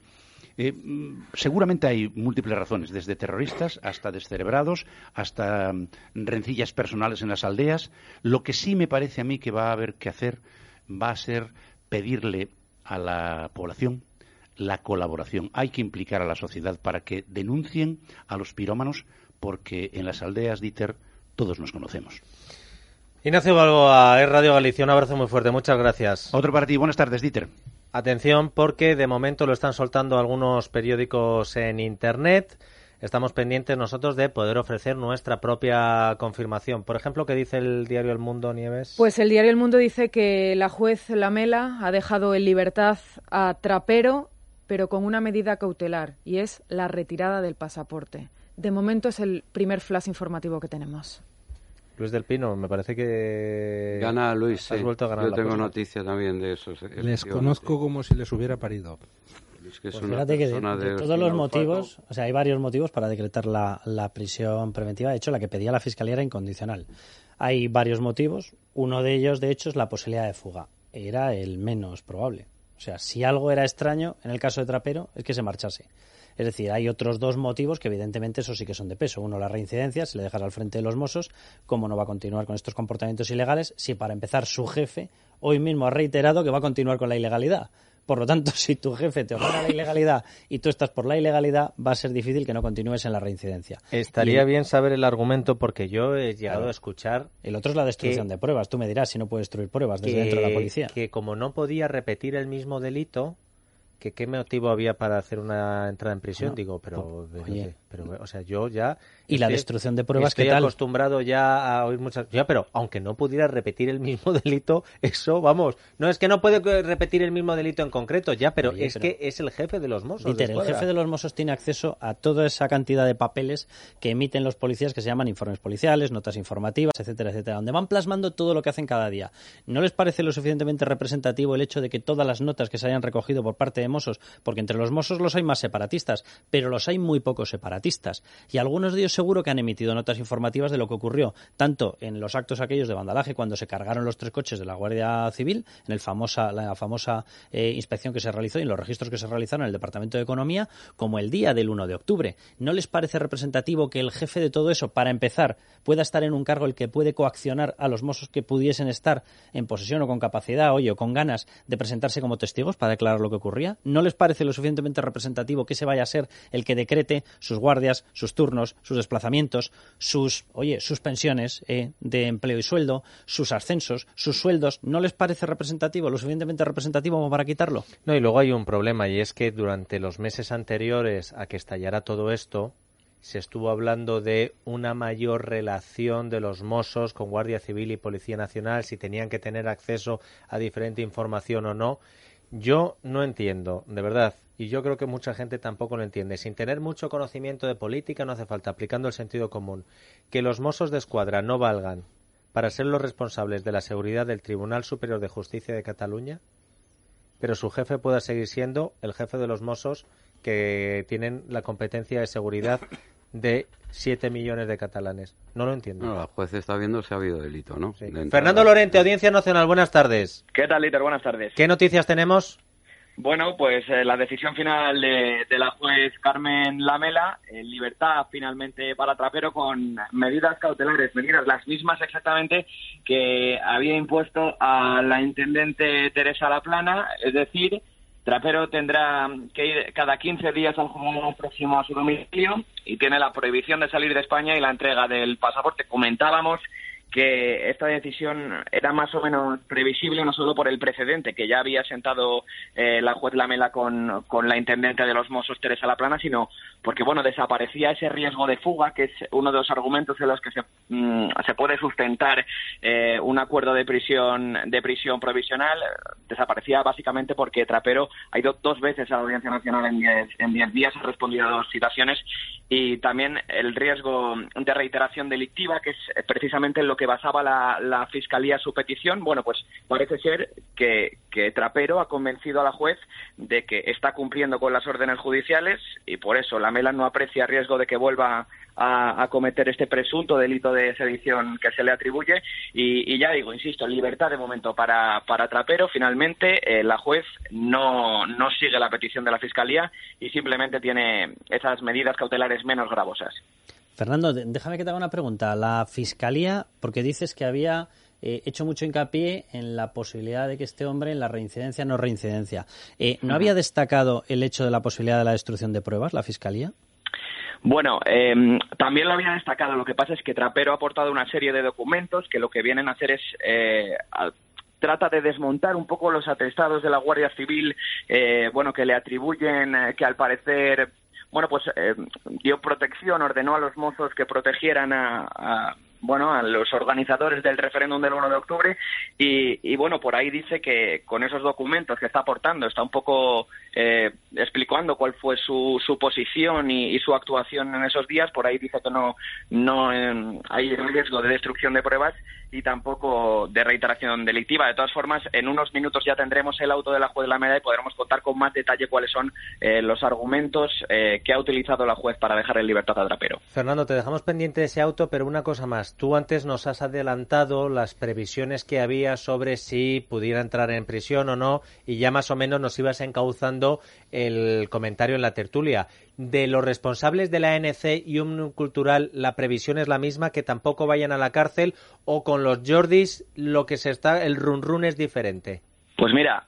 seguramente hay múltiples razones, desde terroristas hasta descerebrados, hasta rencillas personales en las aldeas. Lo que sí me parece a mí que va a haber que hacer va a ser pedirle a la población la colaboración. Hay que implicar a la sociedad para que denuncien a los pirómanos, porque en las aldeas, Dieter, todos nos conocemos. Ignacio Balboa, es Radio Galicia, un abrazo muy fuerte, muchas gracias. Otro para ti, buenas tardes, Dieter. Atención, porque de momento lo están soltando algunos periódicos en Internet. Estamos pendientes nosotros de poder ofrecer nuestra propia confirmación. Por ejemplo, ¿qué dice el diario El Mundo, Nieves? Pues el diario El Mundo dice que la juez Lamela ha dejado en libertad a Trapero, pero con una medida cautelar, y es la retirada del pasaporte. De momento es el primer flash informativo que tenemos. Luis del Pino, me parece que... Gana Luis, has vuelto a ganar. Yo tengo noticia también de eso. Les conozco como si les hubiera parido. Es que pues fíjate que de todos los motivos, o sea, hay varios motivos para decretar la prisión preventiva. De hecho, la que pedía la Fiscalía era incondicional. Hay varios motivos. Uno de ellos, de hecho, es la posibilidad de fuga. Era el menos probable. O sea, si algo era extraño, en el caso de Trapero, es que se marchase. Es decir, hay otros dos motivos que evidentemente esos sí que son de peso. Uno, la reincidencia, si le dejas al frente de los Mossos, cómo no va a continuar con estos comportamientos ilegales, si para empezar su jefe hoy mismo ha reiterado que va a continuar con la ilegalidad. Por lo tanto, si tu jefe te ordena la ilegalidad y tú estás por la ilegalidad, va a ser difícil que no continúes en la reincidencia. Estaría bien saber el argumento, porque yo he llegado a escuchar... El otro es la destrucción de pruebas. Tú me dirás si no puedes destruir pruebas desde dentro de la policía. Que como no podía repetir el mismo delito... que ¿qué motivo había para hacer una entrada en prisión? No, digo, pero o sea, yo ya... Y la destrucción de pruebas, ¿qué tal? Estoy acostumbrado ya a oír muchas... Ya, pero aunque no pudiera repetir el mismo delito, eso, vamos, no es que no puede repetir el mismo delito en concreto, ya, pero es que es el jefe de los Mossos. Dieter, el jefe de los Mossos tiene acceso a toda esa cantidad de papeles que emiten los policías, que se llaman informes policiales, notas informativas, etcétera, etcétera, donde van plasmando todo lo que hacen cada día. ¿No les parece lo suficientemente representativo el hecho de que todas las notas que se hayan recogido por parte de Mossos, porque entre los Mossos los hay más separatistas, pero los hay muy pocos separatistas, y algunos de ellos seguro que han emitido notas informativas de lo que ocurrió, tanto en los actos aquellos de vandalaje cuando se cargaron los 3 coches de la Guardia Civil, en la famosa inspección que se realizó y en los registros que se realizaron en el Departamento de Economía, como el día del 1 de octubre. ¿No les parece representativo que el jefe de todo eso, para empezar, pueda estar en un cargo el que puede coaccionar a los Mossos que pudiesen estar en posesión o con capacidad, o con ganas de presentarse como testigos para declarar lo que ocurría? ¿No les parece lo suficientemente representativo que ese vaya a ser el que decrete sus guardias, sus turnos, sus desplazamientos, sus pensiones de empleo y sueldo, sus ascensos, sus sueldos? ¿No les parece representativo, lo suficientemente representativo como para quitarlo? No, y luego hay un problema, y es que durante los meses anteriores a que estallara todo esto, se estuvo hablando de una mayor relación de los Mossos con Guardia Civil y Policía Nacional, si tenían que tener acceso a diferente información o no. Yo no entiendo, de verdad, y yo creo que mucha gente tampoco lo entiende, sin tener mucho conocimiento de política, no hace falta, aplicando el sentido común, que los Mossos de Escuadra no valgan para ser los responsables de la seguridad del Tribunal Superior de Justicia de Cataluña, pero su jefe pueda seguir siendo el jefe de los Mossos, que tienen la competencia de seguridad de 7 millones de catalanes. No lo entiendo. No, la juez está viendo si ha habido delito, ¿no? Sí. Fernando Lorente, Audiencia Nacional, buenas tardes. ¿Qué tal, Dieter? Buenas tardes. ¿Qué noticias tenemos? Bueno, pues la decisión final de la juez Carmen Lamela, en libertad finalmente para Trapero, con medidas cautelares, medidas las mismas exactamente que había impuesto a la intendente Teresa Laplana, es decir, Trapero tendrá que ir cada 15 días al juzgado próximo a su domicilio y tiene la prohibición de salir de España y la entrega del pasaporte. Comentábamos que esta decisión era más o menos previsible, no solo por el precedente que ya había sentado la juez Lamela con la intendente de los Mossos, Teresa Laplana, sino porque, bueno, desaparecía ese riesgo de fuga, que es uno de los argumentos en los que se puede sustentar un acuerdo de prisión provisional. Desaparecía básicamente porque Trapero ha ido 2 veces a la Audiencia Nacional en 10 días, ha respondido a 2 citaciones, y también el riesgo de reiteración delictiva, que es precisamente lo que que basaba la Fiscalía su petición. Bueno, pues parece ser que Trapero ha convencido a la juez de que está cumpliendo con las órdenes judiciales y por eso Lamela no aprecia riesgo de que vuelva a cometer este presunto delito de sedición que se le atribuye y ya digo, insisto, libertad de momento para Trapero. Finalmente la juez no sigue la petición de la Fiscalía y simplemente tiene esas medidas cautelares menos gravosas. Fernando, déjame que te haga una pregunta. La Fiscalía, porque dices que había hecho mucho hincapié en la posibilidad de que este hombre en la reincidencia no reincidencia. ¿No había destacado el hecho de la posibilidad de la destrucción de pruebas, la Fiscalía? Bueno, también lo había destacado. Lo que pasa es que Trapero ha aportado una serie de documentos que lo que vienen a hacer es trata de desmontar un poco los atestados de la Guardia Civil, que le atribuyen que al parecer, dio protección, ordenó a los mozos que protegieran a los organizadores del referéndum del 1 de octubre y por ahí dice que con esos documentos que está aportando está un poco explicando cuál fue su posición y su actuación en esos días. Por ahí dice que no hay riesgo de destrucción de pruebas y tampoco de reiteración delictiva. De todas formas, en unos minutos ya tendremos el auto de la juez Lamela y podremos contar con más detalle cuáles son los argumentos que ha utilizado la juez para dejar en libertad a Trapero. Fernando, te dejamos pendiente de ese auto, pero una cosa más. Tú antes nos has adelantado las previsiones que había sobre si pudiera entrar en prisión o no y ya más o menos nos ibas encauzando el comentario en la tertulia. De los responsables de la ANC y Òmnium Cultural, ¿la previsión es la misma, que tampoco vayan a la cárcel, o con los Jordis el run es diferente? Pues mira,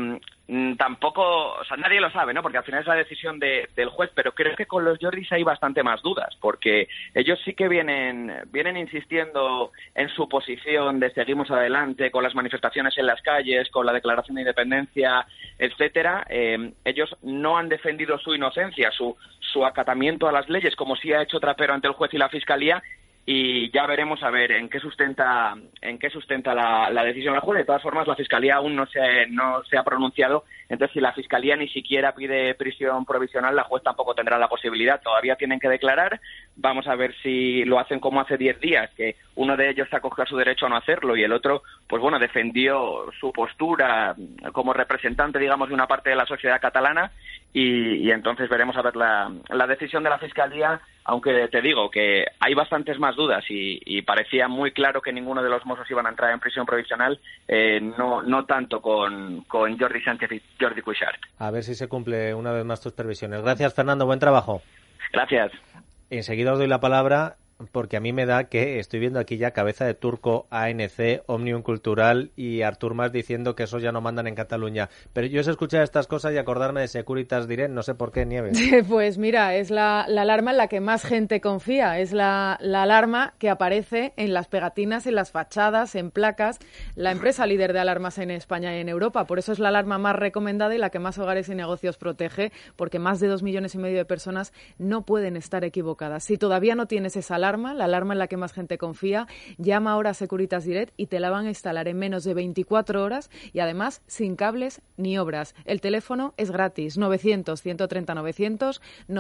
tampoco, nadie lo sabe, ¿no? Porque al final es la decisión del juez, pero creo que con los Jordis hay bastante más dudas, porque ellos sí que vienen insistiendo en su posición de seguimos adelante con las manifestaciones en las calles, con la declaración de independencia, etcétera. Ellos no han defendido su inocencia, su acatamiento a las leyes, como sí ha hecho Trapero ante el juez y la Fiscalía. Y ya veremos a ver en qué sustenta la decisión del juez. De todas formas, la Fiscalía aún no se ha pronunciado. Entonces, si la Fiscalía ni siquiera pide prisión provisional, la juez tampoco tendrá la posibilidad. Todavía tienen que declarar. Vamos a ver si lo hacen como hace 10 días, que uno de ellos se acogió a su derecho a no hacerlo y el otro, defendió su postura como representante, digamos, de una parte de la sociedad catalana. Y entonces veremos a ver la decisión de la Fiscalía, aunque te digo que hay bastantes más dudas y parecía muy claro que ninguno de los mozos iban a entrar en prisión provisional, no tanto con Jordi Sánchez y Jordi Cuixart. A ver si se cumple una vez más tus previsiones. Gracias, Fernando, buen trabajo. Gracias. Enseguida os doy la palabra, porque a mí me da que estoy viendo aquí ya cabeza de turco, ANC, Òmnium Cultural y Artur Mas diciendo que esos ya no mandan en Cataluña. Pero yo sé escuchar estas cosas y acordarme de Securitas Direct, no sé por qué, Nieves. Pues mira, es la alarma en la que más gente confía, es la alarma que aparece en las pegatinas, en las fachadas, en placas, la empresa líder de alarmas en España y en Europa. Por eso es la alarma más recomendada y la que más hogares y negocios protege, porque más de 2,5 millones de personas no pueden estar equivocadas. Si todavía no tienes esa alarma, la alarma en la que más gente confía, llama ahora a Securitas Direct y te la van a instalar en menos de 24 horas y además sin cables ni obras. El teléfono es gratis, 900-130-900,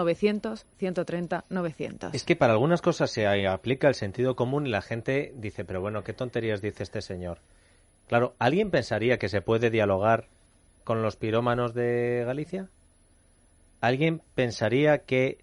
900-130-900. Es que para algunas cosas se aplica el sentido común y la gente dice, pero bueno, ¿qué tonterías dice este señor? Claro, ¿alguien pensaría que se puede dialogar con los pirómanos de Galicia? ¿Alguien pensaría que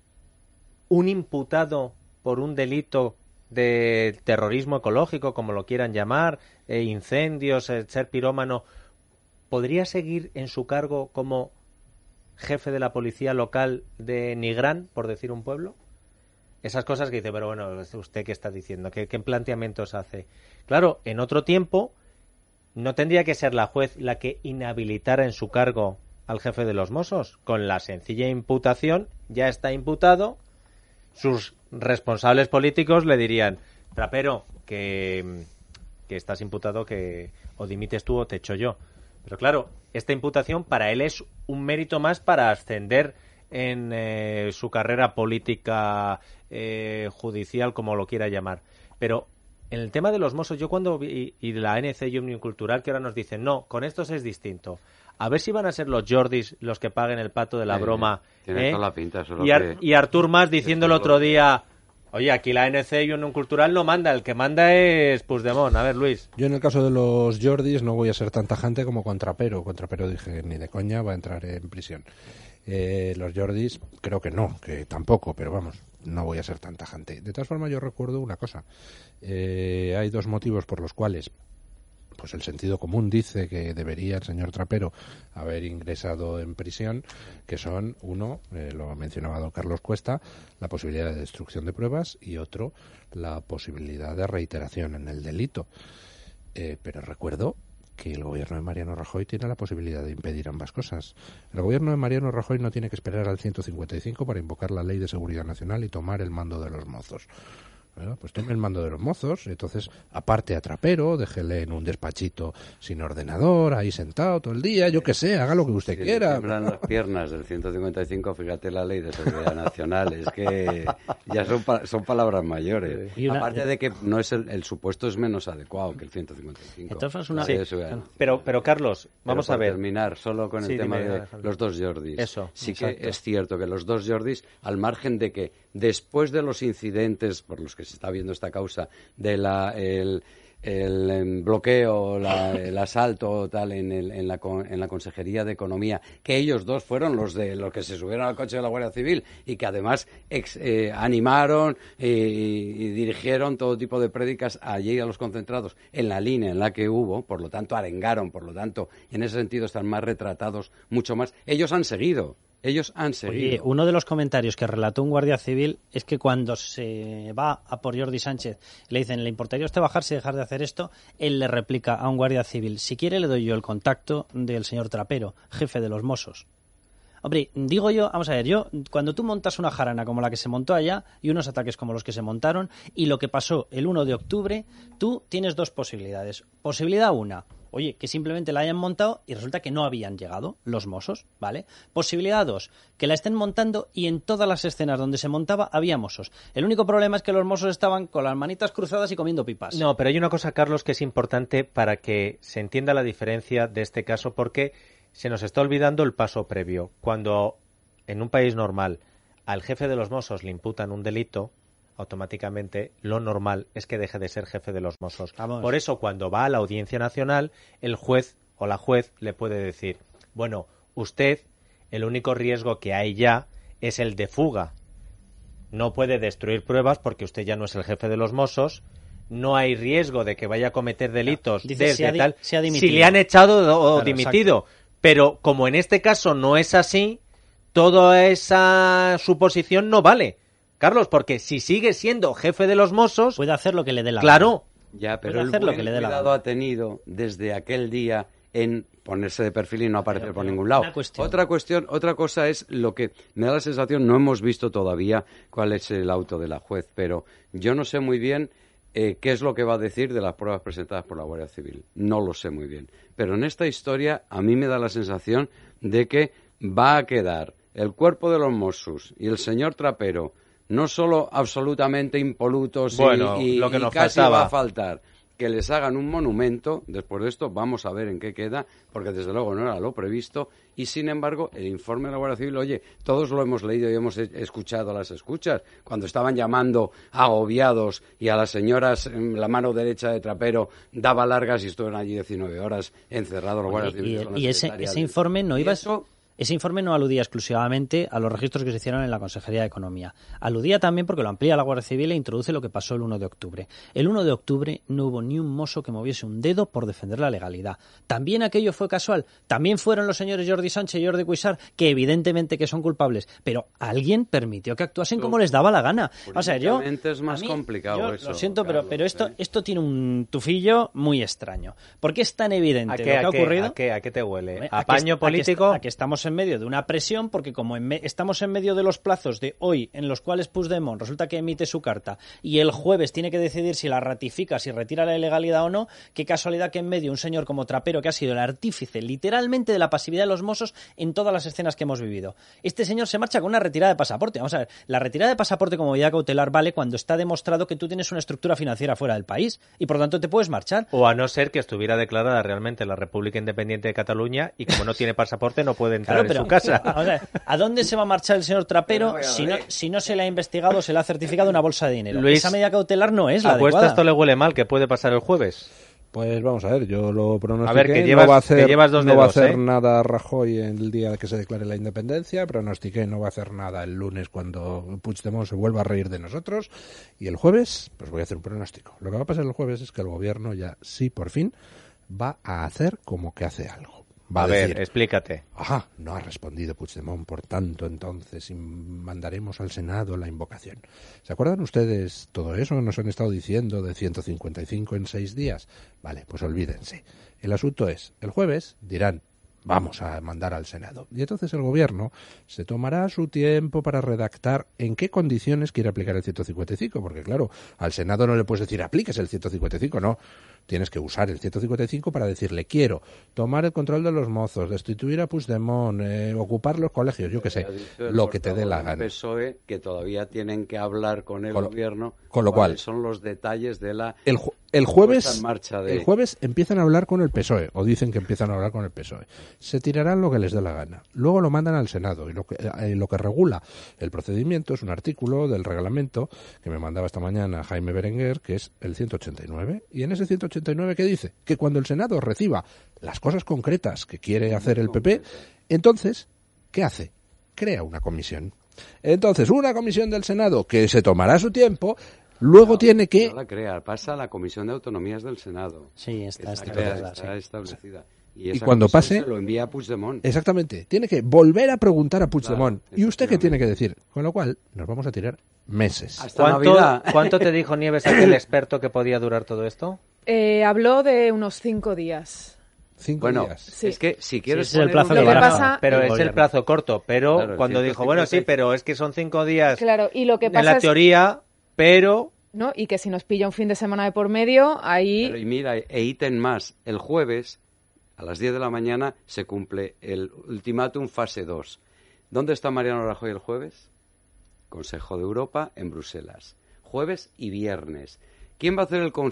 un imputado por un delito de terrorismo ecológico, como lo quieran llamar, incendios, ser pirómano, podría seguir en su cargo como jefe de la policía local de Nigrán, por decir un pueblo? Esas cosas que dice, pero bueno, ¿usted qué está diciendo? ¿Qué planteamientos hace? Claro, en otro tiempo no tendría que ser la juez la que inhabilitara en su cargo al jefe de los Mossos. Con la sencilla imputación, ya está imputado. Sus responsables políticos le dirían, Trapero, que estás imputado, que o dimites tú o te echo yo. Pero claro, esta imputación para él es un mérito más para ascender en su carrera política, judicial, como lo quiera llamar. Pero en el tema de los Mossos, yo cuando vi, y la ANC y Òmnium Cultural, que ahora nos dicen, no, con estos es distinto. A ver si van a ser los Jordis los que paguen el pato de la broma. Tiene toda la pinta. Y Artur Mas diciendo el otro día, Oye, aquí la ANC y Unión Cultural no manda, el que manda es Puigdemont. A ver, Luis. Yo en el caso de los Jordis no voy a ser tan tajante como con Trapero. Con Trapero dije, ni de coña va a entrar en prisión. Los Jordis creo que no, que tampoco, pero vamos, no voy a ser tan tajante. De todas formas, yo recuerdo una cosa. Hay dos motivos por los cuales pues el sentido común dice que debería el señor Trapero haber ingresado en prisión, que son, uno, lo ha mencionado don Carlos Cuesta, la posibilidad de destrucción de pruebas, y otro, la posibilidad de reiteración en el delito. Pero recuerdo que el gobierno de Mariano Rajoy tiene la posibilidad de impedir ambas cosas. El gobierno de Mariano Rajoy no tiene que esperar al 155 para invocar la Ley de Seguridad Nacional y tomar el mando de los mozos. Pues tome el mando de los mozos, entonces aparte a Trapero, déjele en un despachito sin ordenador, ahí sentado todo el día, yo qué sé, haga lo que usted quiera. Tiemblan las piernas del 155, fíjate la Ley de Seguridad Nacional, es que ya son palabras mayores. Aparte de que no es el supuesto es menos adecuado que el 155. Entonces pero Carlos, vamos a ver. Terminar solo con el tema de los dos Jordis. Eso, sí, exacto. Que es cierto que los dos Jordis, al margen de que después de los incidentes por los que se está viendo esta causa de el bloqueo, el asalto tal en la Consejería de Economía, que ellos dos fueron los que se subieron al coche de la Guardia Civil y que además animaron y dirigieron todo tipo de prédicas allí a los concentrados en la línea en la que hubo, por lo tanto arengaron, por lo tanto en ese sentido están más retratados, mucho más. Ellos han seguido. Oye, uno de los comentarios que relató un guardia civil es que cuando se va a por Jordi Sánchez le dicen, ¿le importaría a usted bajarse y dejar de hacer esto? Él le replica a un guardia civil, si quiere le doy yo el contacto del señor Trapero, jefe de los Mossos. Hombre, digo yo, vamos a ver, cuando tú montas una jarana como la que se montó allá y unos ataques como los que se montaron y lo que pasó el 1 de octubre, tú tienes dos posibilidades. Posibilidad una, oye, que simplemente la hayan montado y resulta que no habían llegado los Mossos, ¿vale? Posibilidad dos, que la estén montando y en todas las escenas donde se montaba había Mossos. El único problema es que los Mossos estaban con las manitas cruzadas y comiendo pipas. No, pero hay una cosa, Carlos, que es importante para que se entienda la diferencia de este caso, porque se nos está olvidando el paso previo. Cuando en un país normal al jefe de los Mossos le imputan un delito, automáticamente lo normal es que deje de ser jefe de los Mossos. Vamos. Por eso, cuando va a la Audiencia Nacional, el juez o la juez le puede decir, bueno, usted, el único riesgo que hay ya es el de fuga. No puede destruir pruebas porque usted ya no es el jefe de los Mossos. No hay riesgo de que vaya a cometer delitos desde tal. Si le han echado o dimitido. Exacto. Pero como en este caso no es así, toda esa suposición no vale. Carlos, porque si sigue siendo jefe de los Mossos, puede hacer lo que le dé la gana. Ya, pero el buen cuidado ha tenido desde aquel día en ponerse de perfil y no aparecer por ningún lado. Otra cosa es lo que me da la sensación, no hemos visto todavía cuál es el auto de la juez, pero yo no sé muy bien qué es lo que va a decir de las pruebas presentadas por la Guardia Civil. No lo sé muy bien. Pero en esta historia a mí me da la sensación de que va a quedar el cuerpo de los Mossos y el señor Trapero no solo absolutamente impolutos y lo que nos casi faltaba. Va a faltar que les hagan un monumento. Después de esto vamos a ver en qué queda, porque desde luego no era lo previsto, y sin embargo el informe de la Guardia Civil, oye, todos lo hemos leído y hemos escuchado las escuchas, cuando estaban llamando agobiados y a las señoras la mano derecha de Trapero daba largas y estuvieron allí 19 horas encerrados los guardias civiles. Y ese informe no iba a... Ese informe no aludía exclusivamente a los registros que se hicieron en la Consejería de Economía. Aludía también, porque lo amplía la Guardia Civil e introduce lo que pasó el 1 de octubre. El 1 de octubre no hubo ni un mozo que moviese un dedo por defender la legalidad. También aquello fue casual. También fueron los señores Jordi Sánchez y Jordi Cuixart, que evidentemente que son culpables. Pero alguien permitió que actuasen como les daba la gana. O sea, es más complicado eso. Lo siento, Carlos, pero esto tiene un tufillo muy extraño. ¿Por qué es tan evidente lo que ha ocurrido? ¿A qué te huele? ¿A paño político? A que estamos en medio de una presión, porque como estamos en medio de los plazos de hoy, en los cuales Puigdemont resulta que emite su carta y el jueves tiene que decidir si la ratifica, si retira la ilegalidad o no, qué casualidad que en medio un señor como Trapero, que ha sido el artífice literalmente de la pasividad de los Mossos en todas las escenas que hemos vivido. Este señor se marcha con una retirada de pasaporte. Vamos a ver, la retirada de pasaporte como medida cautelar vale cuando está demostrado que tú tienes una estructura financiera fuera del país y por lo tanto te puedes marchar. O a no ser que estuviera declarada realmente la República Independiente de Cataluña y como no tiene pasaporte no puede entrar claro, en su casa. O sea, ¿a dónde se va a marchar el señor Trapero si no se le ha investigado, se le ha certificado una bolsa de dinero? Luis, esa medida cautelar no es la apuesta adecuada. esto le huele mal, que puede pasar el jueves. Pues vamos a ver, yo lo pronostiqué. A ver, que llevas, no va a hacer, que llevas dos no va a dedos, hacer nada Rajoy el día que se declare la independencia, pronostiqué no va a hacer nada el lunes cuando Puigdemont se vuelva a reír de nosotros, y el jueves, pues voy a hacer un pronóstico. Lo que va a pasar el jueves es que el gobierno ya sí, por fin, va a hacer como que hace algo. Va a decir, ver, explícate. Ajá, no ha respondido Puigdemont, por tanto, entonces mandaremos al Senado la invocación. ¿Se acuerdan ustedes todo eso que nos han estado diciendo de 155 en 6 días? Vale, pues olvídense. El asunto es, el jueves dirán, vamos a mandar al Senado. Y entonces el gobierno se tomará su tiempo para redactar en qué condiciones quiere aplicar el 155, porque claro, al Senado no le puedes decir apliques el 155, no. Tienes que usar el 155 para decirle quiero tomar el control de los mozos, destituir a Puigdemont, ocupar los colegios, yo qué sé, lo que te dé la gana. PSOE, que todavía tienen que hablar con el gobierno, con lo cual son los detalles de la el jueves en marcha de... el jueves empiezan a hablar con el PSOE, o dicen que empiezan a hablar con el PSOE. Se tirarán lo que les dé la gana. Luego lo mandan al Senado, y lo que regula el procedimiento es un artículo del reglamento que me mandaba esta mañana Jaime Berenguer, que es el 189, y en ese 189 ¿qué dice? Que cuando el Senado reciba las cosas concretas que quiere hacer el PP, entonces, ¿qué hace? Crea una comisión. Entonces, una comisión del Senado que se tomará su tiempo, luego tiene que... No la crea, pasa a la Comisión de Autonomías del Senado. Sí, está establecida. Y cuando pase, se lo envía a Puigdemont. Exactamente, tiene que volver a preguntar a Puigdemont. Claro, ¿y usted qué tiene que decir? Con lo cual, nos vamos a tirar meses. ¿Cuánto te dijo Nieves aquel experto que podía durar todo esto? Habló de unos 5 días. 5 días. Sí. Es que si quieres el plazo que pasa, pero es el plazo corto, pero claro, cuando dijo, bueno, sí, pero es que son 5 días claro, y lo que pasa en la teoría, pero... ¿no? Y que si nos pilla un fin de semana de por medio, ahí... Pero y mira, ítem más, el jueves a las 10 de la mañana se cumple el ultimátum fase 2. ¿Dónde está Mariano Rajoy el jueves? Consejo de Europa en Bruselas. Jueves y viernes. ¿Quién va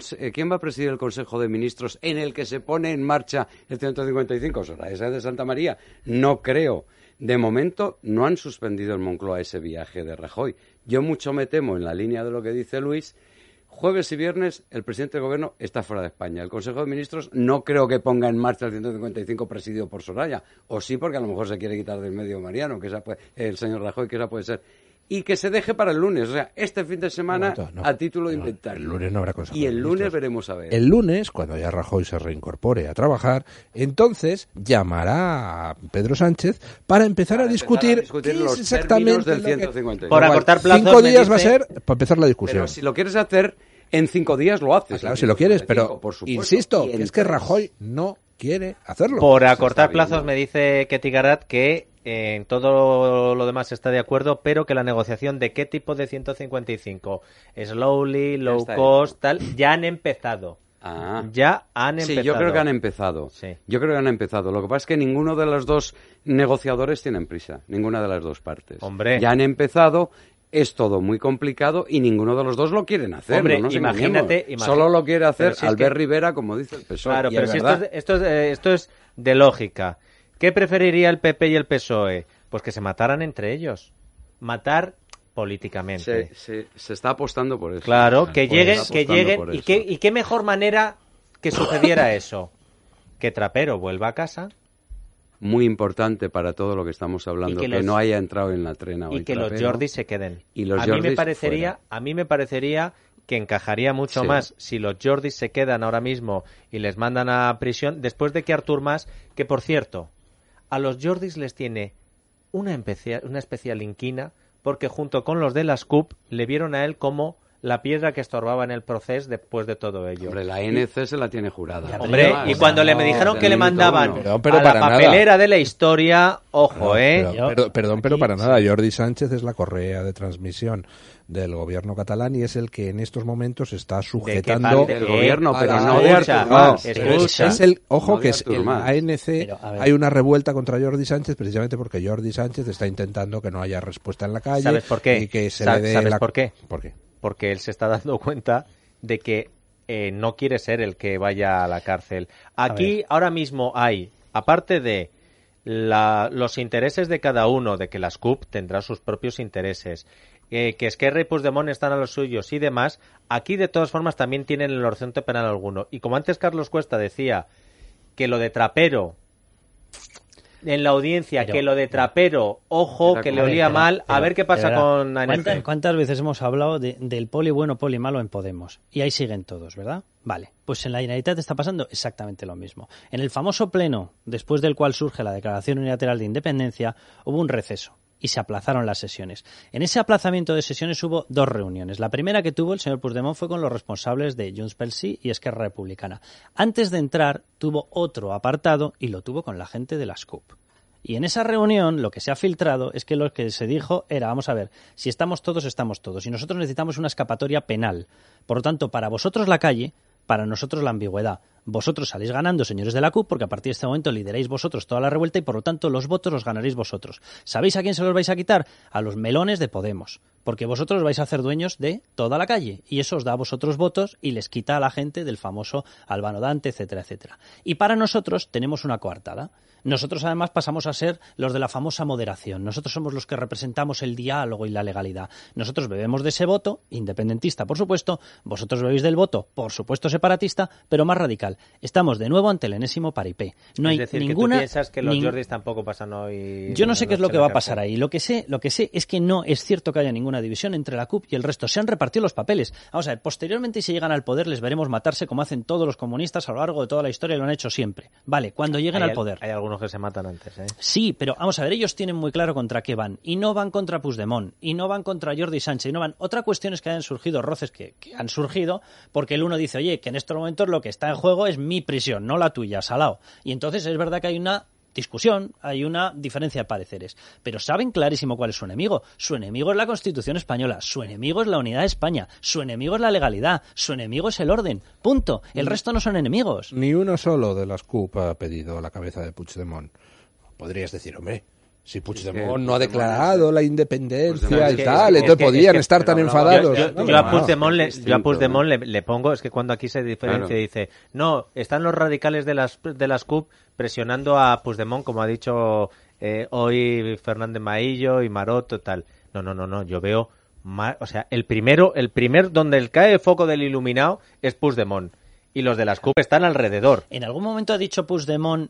a presidir el Consejo de Ministros en el que se pone en marcha el 155? ¿Será esa de Santa María? No creo. De momento no han suspendido en Moncloa ese viaje de Rajoy. Yo mucho me temo, en la línea de lo que dice Luis, jueves y viernes el presidente del gobierno está fuera de España. El Consejo de Ministros no creo que ponga en marcha el 155 presidido por Soraya. O sí, porque a lo mejor se quiere quitar del medio Mariano, que esa el señor Rajoy, que esa puede ser. Y que se deje para el lunes, o sea, este fin de semana a título de inventario. El lunes no habrá Consejo y el lunes veremos a ver. El lunes, cuando ya Rajoy se reincorpore a trabajar, entonces llamará a Pedro Sánchez para empezar a discutir los exactamente del 155. Por acortar plazos, 5 días va a ser para empezar la discusión. Pero si lo quieres hacer, en 5 días lo haces. Claro, si lo quieres, pero insisto, que es que Rajoy no quiere hacerlo. Por acortar plazos me dice Ketty Garat que en todo lo demás está de acuerdo, pero que la negociación de qué tipo de 155, slowly, low cost, tal, ya han empezado. Ya han empezado. Sí, yo creo que han empezado. Sí. Yo creo que han empezado. Lo que pasa es que ninguno de los dos negociadores tienen prisa, ninguna de las dos partes. Hombre. Ya han empezado. Es todo muy complicado y ninguno de los dos lo quieren hacer. Hombre, no imagínate. Solo lo quiere hacer si Albert Rivera, como dice el PSOE. Claro, pero si esto es de lógica. ¿Qué preferiría el PP y el PSOE? Pues que se mataran entre ellos. Matar políticamente. Se está apostando por eso. Claro, que lleguen. ¿Y qué mejor manera que sucediera eso? Que Trapero vuelva a casa. Muy importante para todo lo que estamos hablando, que no haya entrado en la trena hoy. Y que Trapero, los Jordis se queden. Y los a mí me parecería que encajaría mucho más si los Jordis se quedan ahora mismo y les mandan a prisión, después de que Artur Mas, que por cierto, a los Jordis les tiene una especial inquina, porque junto con los de las CUP le vieron a él como la piedra que estorbaba en el proceso después de todo ello. Hombre, la ANC se la tiene jurada. Hombre, y cuando me dijeron que le mandaban a la papelera de la historia, ojo, Perdón, pero para nada. Jordi Sánchez es la correa de transmisión del gobierno catalán y es el que en estos momentos está sujetando del gobierno, pero no de Artur Mas. Es el, ojo, que es el ANC. Hay una revuelta contra Jordi Sánchez precisamente porque Jordi Sánchez está intentando que no haya respuesta en la calle. ¿Sabes por qué? Y que se le dé ¿Sabes por qué? ¿Por qué? Porque él se está dando cuenta de que no quiere ser el que vaya a la cárcel. Aquí ahora mismo hay, aparte de los intereses de cada uno, de que las CUP tendrán sus propios intereses, que Esquerra y Puigdemont están a los suyos y demás, aquí de todas formas también tienen el horizonte penal alguno. Y como antes Carlos Cuesta decía que lo de Trapero en la audiencia, pero, que lo de Trapero, ojo, que le olía mal, a ver qué pasa con ANF. ¿Cuántas veces hemos hablado del poli bueno, poli malo en Podemos? Y ahí siguen todos, ¿verdad? Vale, pues en la Generalitat está pasando exactamente lo mismo. En el famoso pleno, después del cual surge la Declaración Unilateral de Independencia, hubo un receso y se aplazaron las sesiones. En ese aplazamiento de sesiones hubo 2 reuniones. La primera que tuvo el señor Puigdemont fue con los responsables de Junts pel Sí y Esquerra Republicana. Antes de entrar tuvo otro apartado y lo tuvo con la gente de las CUP. Y en esa reunión lo que se ha filtrado es que lo que se dijo era, vamos a ver, si estamos todos, estamos todos. Y nosotros necesitamos una escapatoria penal. Por lo tanto, para vosotros la calle, para nosotros la ambigüedad. Vosotros salís ganando, señores de la CUP, porque a partir de este momento lideráis vosotros toda la revuelta y por lo tanto los votos los ganaréis vosotros. ¿Sabéis a quién se los vais a quitar? A los melones de Podemos. Porque vosotros vais a hacer dueños de toda la calle y eso os da a vosotros votos y les quita a la gente del famoso Albano Dante, etcétera, etcétera. Y para nosotros tenemos una coartada. Nosotros además pasamos a ser los de la famosa moderación. Nosotros somos los que representamos el diálogo y la legalidad. Nosotros bebemos de ese voto, independentista por supuesto, vosotros bebéis del voto, por supuesto separatista, pero más radical. Estamos de nuevo ante el enésimo paripé. No hay ninguna... que tú piensas que los Jordis tampoco pasan hoy... Yo no sé qué es lo que va a pasar ahí. Lo que sé es que no es cierto que haya ninguna división entre la CUP y el resto. Se han repartido los papeles. Vamos a ver, posteriormente si llegan al poder les veremos matarse como hacen todos los comunistas a lo largo de toda la historia y lo han hecho siempre. Vale, cuando lleguen al poder. Hay algunos que se matan antes, ¿eh? Sí, pero vamos a ver, ellos tienen muy claro contra qué van. Y no van contra Puigdemont, y no van contra Jordi Sánchez, y no van... Otra cuestión es que hayan surgido roces que han surgido porque el uno dice, oye, que en estos momentos lo que está en juego es mi prisión, no la tuya, salao. Y entonces es verdad que hay una discusión, hay una diferencia de pareceres, pero saben clarísimo cuál es su enemigo. Su enemigo es la Constitución española, su enemigo es la unidad de España, su enemigo es la legalidad, su enemigo es el orden, punto. El resto no son enemigos. Ni uno solo de las CUP ha pedido la cabeza de Puigdemont. Podrías decir, hombre, si Puigdemont no ha declarado la independencia y tal, entonces podían estar tan enfadados. Yo a Puigdemont le pongo, es que cuando aquí se diferencia dice, no, están los radicales de las CUP presionando a Puigdemont, como ha dicho hoy Fernández Maillo y Maroto, tal. No, yo veo más, o sea, el primer donde el cae el foco del iluminado es Puigdemont y los de las CUP están alrededor. ¿En algún momento ha dicho Puigdemont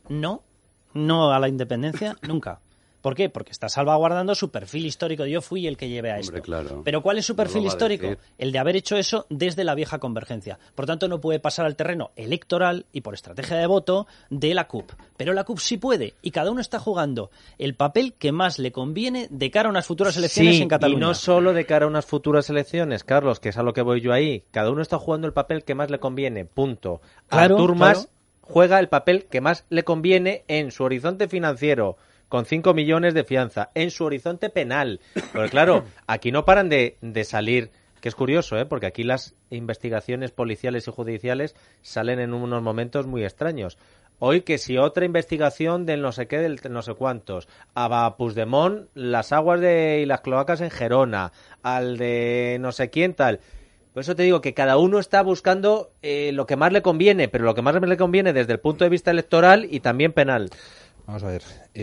no a la independencia? Nunca. ¿Por qué? Porque está salvaguardando su perfil histórico. Yo fui el que llevé a esto. Claro. ¿Pero cuál es su perfil histórico? El de haber hecho eso desde la vieja convergencia. Por tanto, no puede pasar al terreno electoral y por estrategia de voto de la CUP. Pero la CUP sí puede y cada uno está jugando el papel que más le conviene de cara a unas futuras elecciones en Cataluña. Y no solo de cara a unas futuras elecciones, Carlos, que es a lo que voy yo ahí. Cada uno está jugando el papel que más le conviene, punto. Artur Mas juega el papel que más le conviene en su horizonte financiero, con 5 millones de fianza, en su horizonte penal. Porque claro, aquí no paran de salir, que es curioso, porque aquí las investigaciones policiales y judiciales salen en unos momentos muy extraños. Hoy que si otra investigación del no sé qué, del no sé cuántos, a Puigdemont, las aguas y las cloacas en Gerona, al de no sé quién tal... Por eso te digo que cada uno está buscando lo que más le conviene, pero lo que más le conviene desde el punto de vista electoral y también penal. Vamos a ver.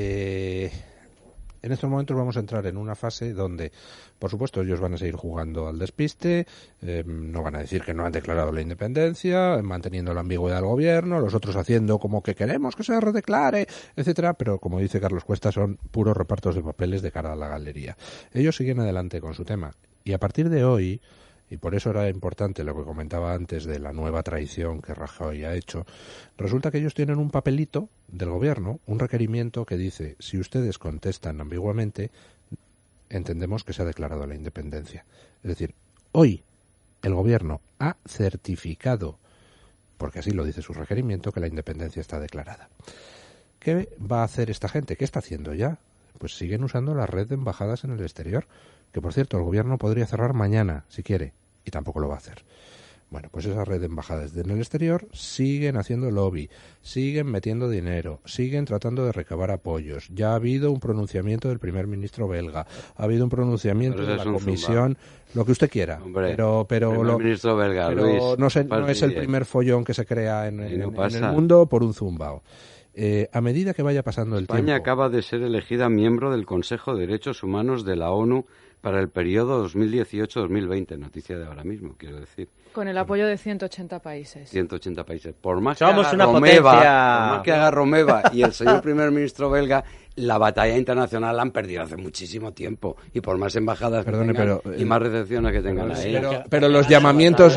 En estos momentos vamos a entrar en una fase donde, por supuesto, ellos van a seguir jugando al despiste, no van a decir que no han declarado la independencia, manteniendo la ambigüedad del gobierno, los otros haciendo como que queremos que se redeclare, etcétera, pero como dice Carlos Cuesta, son puros repartos de papeles de cara a la galería. Ellos siguen adelante con su tema y a partir de hoy, y por eso era importante lo que comentaba antes de la nueva traición que Rajoy ha hecho, resulta que ellos tienen un papelito del gobierno, un requerimiento que dice, si ustedes contestan ambiguamente, entendemos que se ha declarado la independencia. Es decir, hoy el gobierno ha certificado, porque así lo dice su requerimiento, que la independencia está declarada. ¿Qué va a hacer esta gente? ¿Qué está haciendo ya? Pues siguen usando la red de embajadas en el exterior, que por cierto el gobierno podría cerrar mañana, si quiere, y tampoco lo va a hacer. Bueno, pues esa red de embajadas en el exterior siguen haciendo lobby, siguen metiendo dinero, siguen tratando de recabar apoyos. Ya ha habido un pronunciamiento del primer ministro belga, ha habido un pronunciamiento de la comisión, lo que usted quiera. Hombre, pero ministro belga, Luis, no es el primer follón que se crea en el mundo por un zumbao. A medida que vaya pasando el España tiempo... acaba de ser elegida miembro del Consejo de Derechos Humanos de la ONU para el periodo 2018-2020, noticia de ahora mismo, quiero decir. Con el apoyo de 180 países. 180 países. Por más Somos que una haga potencia. Romeva, por más que haga Romeva y el señor primer ministro belga, la batalla internacional la han perdido hace muchísimo tiempo. Y por más embajadas que tengan, y más recepciones que tengan ahí. Pero los llamamientos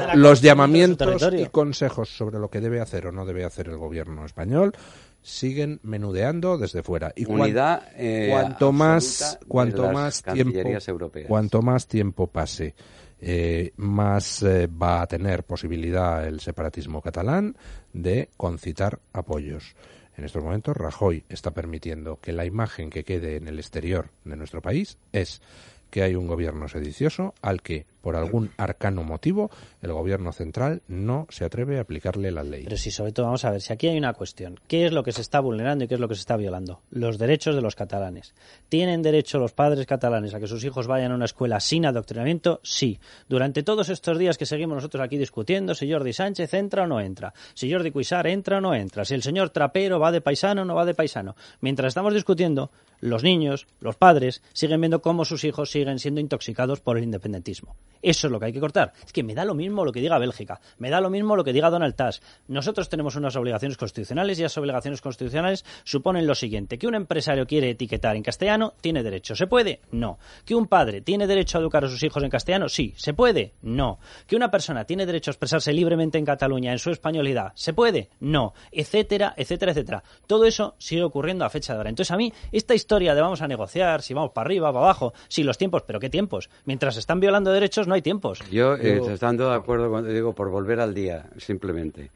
y consejos sobre lo que debe hacer o no debe hacer el gobierno español siguen menudeando desde fuera. Y unidad cuanto más cancillerías europeas. Cuanto más tiempo pase, más va a tener posibilidad el separatismo catalán de concitar apoyos. En estos momentos, Rajoy está permitiendo que la imagen que quede en el exterior de nuestro país es que hay un gobierno sedicioso al que, por algún arcano motivo, el gobierno central no se atreve a aplicarle la ley. Pero sí, sobre todo, vamos a ver, si aquí hay una cuestión, ¿qué es lo que se está vulnerando y qué es lo que se está violando? Los derechos de los catalanes. ¿Tienen derecho los padres catalanes a que sus hijos vayan a una escuela sin adoctrinamiento? Sí. Durante todos estos días que seguimos nosotros aquí discutiendo si Jordi Sánchez entra o no entra, si Jordi Cuixart entra o no entra, si el señor Trapero va de paisano o no va de paisano. Mientras estamos discutiendo, los niños, los padres, siguen viendo cómo sus hijos siguen siendo intoxicados por el independentismo. Eso es lo que hay que cortar. Es que me da lo mismo lo que diga Bélgica, me da lo mismo lo que diga Donald Tusk. Nosotros tenemos unas obligaciones constitucionales y esas obligaciones constitucionales suponen lo siguiente: que un empresario quiere etiquetar en castellano, tiene derecho. ¿Se puede? No. ¿Que un padre tiene derecho a educar a sus hijos en castellano? Sí. ¿Se puede? No. ¿Que una persona tiene derecho a expresarse libremente en Cataluña en su españolidad? ¿Se puede? No. Etcétera, etcétera, etcétera. Todo eso sigue ocurriendo a fecha de ahora. Entonces a mí esta historia de vamos a negociar, si vamos para arriba, para abajo, si los tiempos, pero ¿qué tiempos? Mientras se están violando derechos no hay tiempos. Yo estando de acuerdo cuando digo por volver al día, simplemente.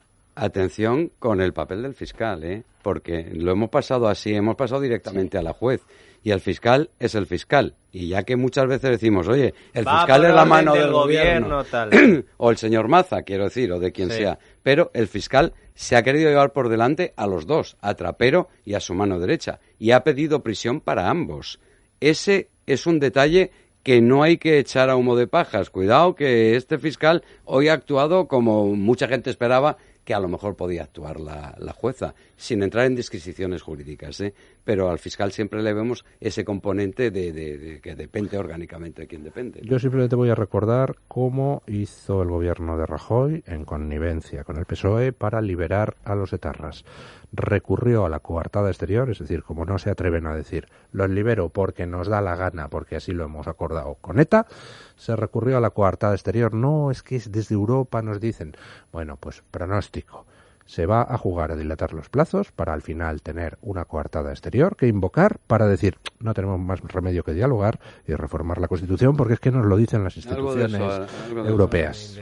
Atención con el papel del fiscal, porque lo hemos pasado así, hemos pasado directamente a la juez. Y el fiscal es el fiscal. Y ya que muchas veces decimos, oye, el fiscal es la mano del gobierno tal. O el señor Maza, quiero decir, o de quien sea. Pero el fiscal se ha querido llevar por delante a los dos, a Trapero y a su mano derecha. Y ha pedido prisión para ambos. Ese es un detalle que no hay que echar a humo de pajas. Cuidado que este fiscal hoy ha actuado como mucha gente esperaba que a lo mejor podía actuar la jueza, sin entrar en disquisiciones jurídicas, pero al fiscal siempre le vemos ese componente de que depende orgánicamente de quien depende. Yo simplemente voy a recordar cómo hizo el gobierno de Rajoy, en connivencia con el PSOE, para liberar a los etarras. Recurrió a la coartada exterior, es decir, como no se atreven a decir los libero porque nos da la gana, porque así lo hemos acordado con ETA, se recurrió a la coartada exterior. No, es que desde Europa nos dicen. Bueno, pues pronóstico. Se va a jugar a dilatar los plazos para al final tener una coartada exterior que invocar para decir no tenemos más remedio que dialogar y reformar la Constitución porque es que nos lo dicen las instituciones europeas.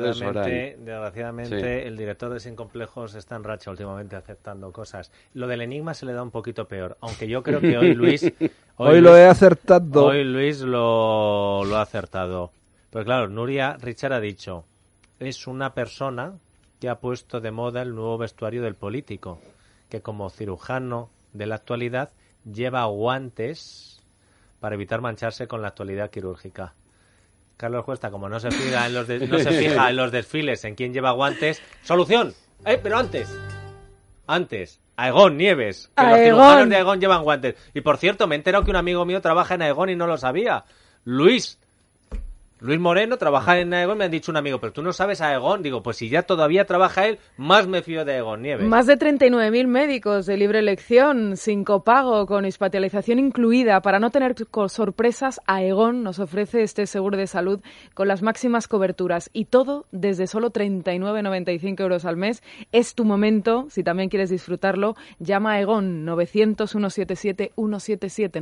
Desgraciadamente el director de Sin Complejos está en racha últimamente aceptando cosas. Lo del enigma se le da un poquito peor, aunque yo creo que hoy Luis... hoy lo he acertado. Hoy Luis lo ha acertado. Pero claro, Nuria Richard ha dicho, es una persona que ha puesto de moda el nuevo vestuario del político, que como cirujano de la actualidad lleva guantes para evitar mancharse con la actualidad quirúrgica. Carlos Cuesta, como no se fija en los desfiles en quién lleva guantes, ¡solución! Pero antes, Aegon Nieves, que los cirujanos de Aegon llevan guantes. Y por cierto, me he enterado que un amigo mío trabaja en Aegon y no lo sabía. Luis Moreno trabaja en Aegon, me han dicho un amigo, pero tú no sabes Aegon. Digo, pues si ya todavía trabaja él, más me fío de Aegon Nieves. Más de 39.000 médicos de libre elección, sin copago, con hospitalización incluida. Para no tener sorpresas, Aegon nos ofrece este seguro de salud con las máximas coberturas. Y todo desde solo 39,95 euros al mes. Es tu momento, si también quieres disfrutarlo. Llama a Aegon 900-177-177,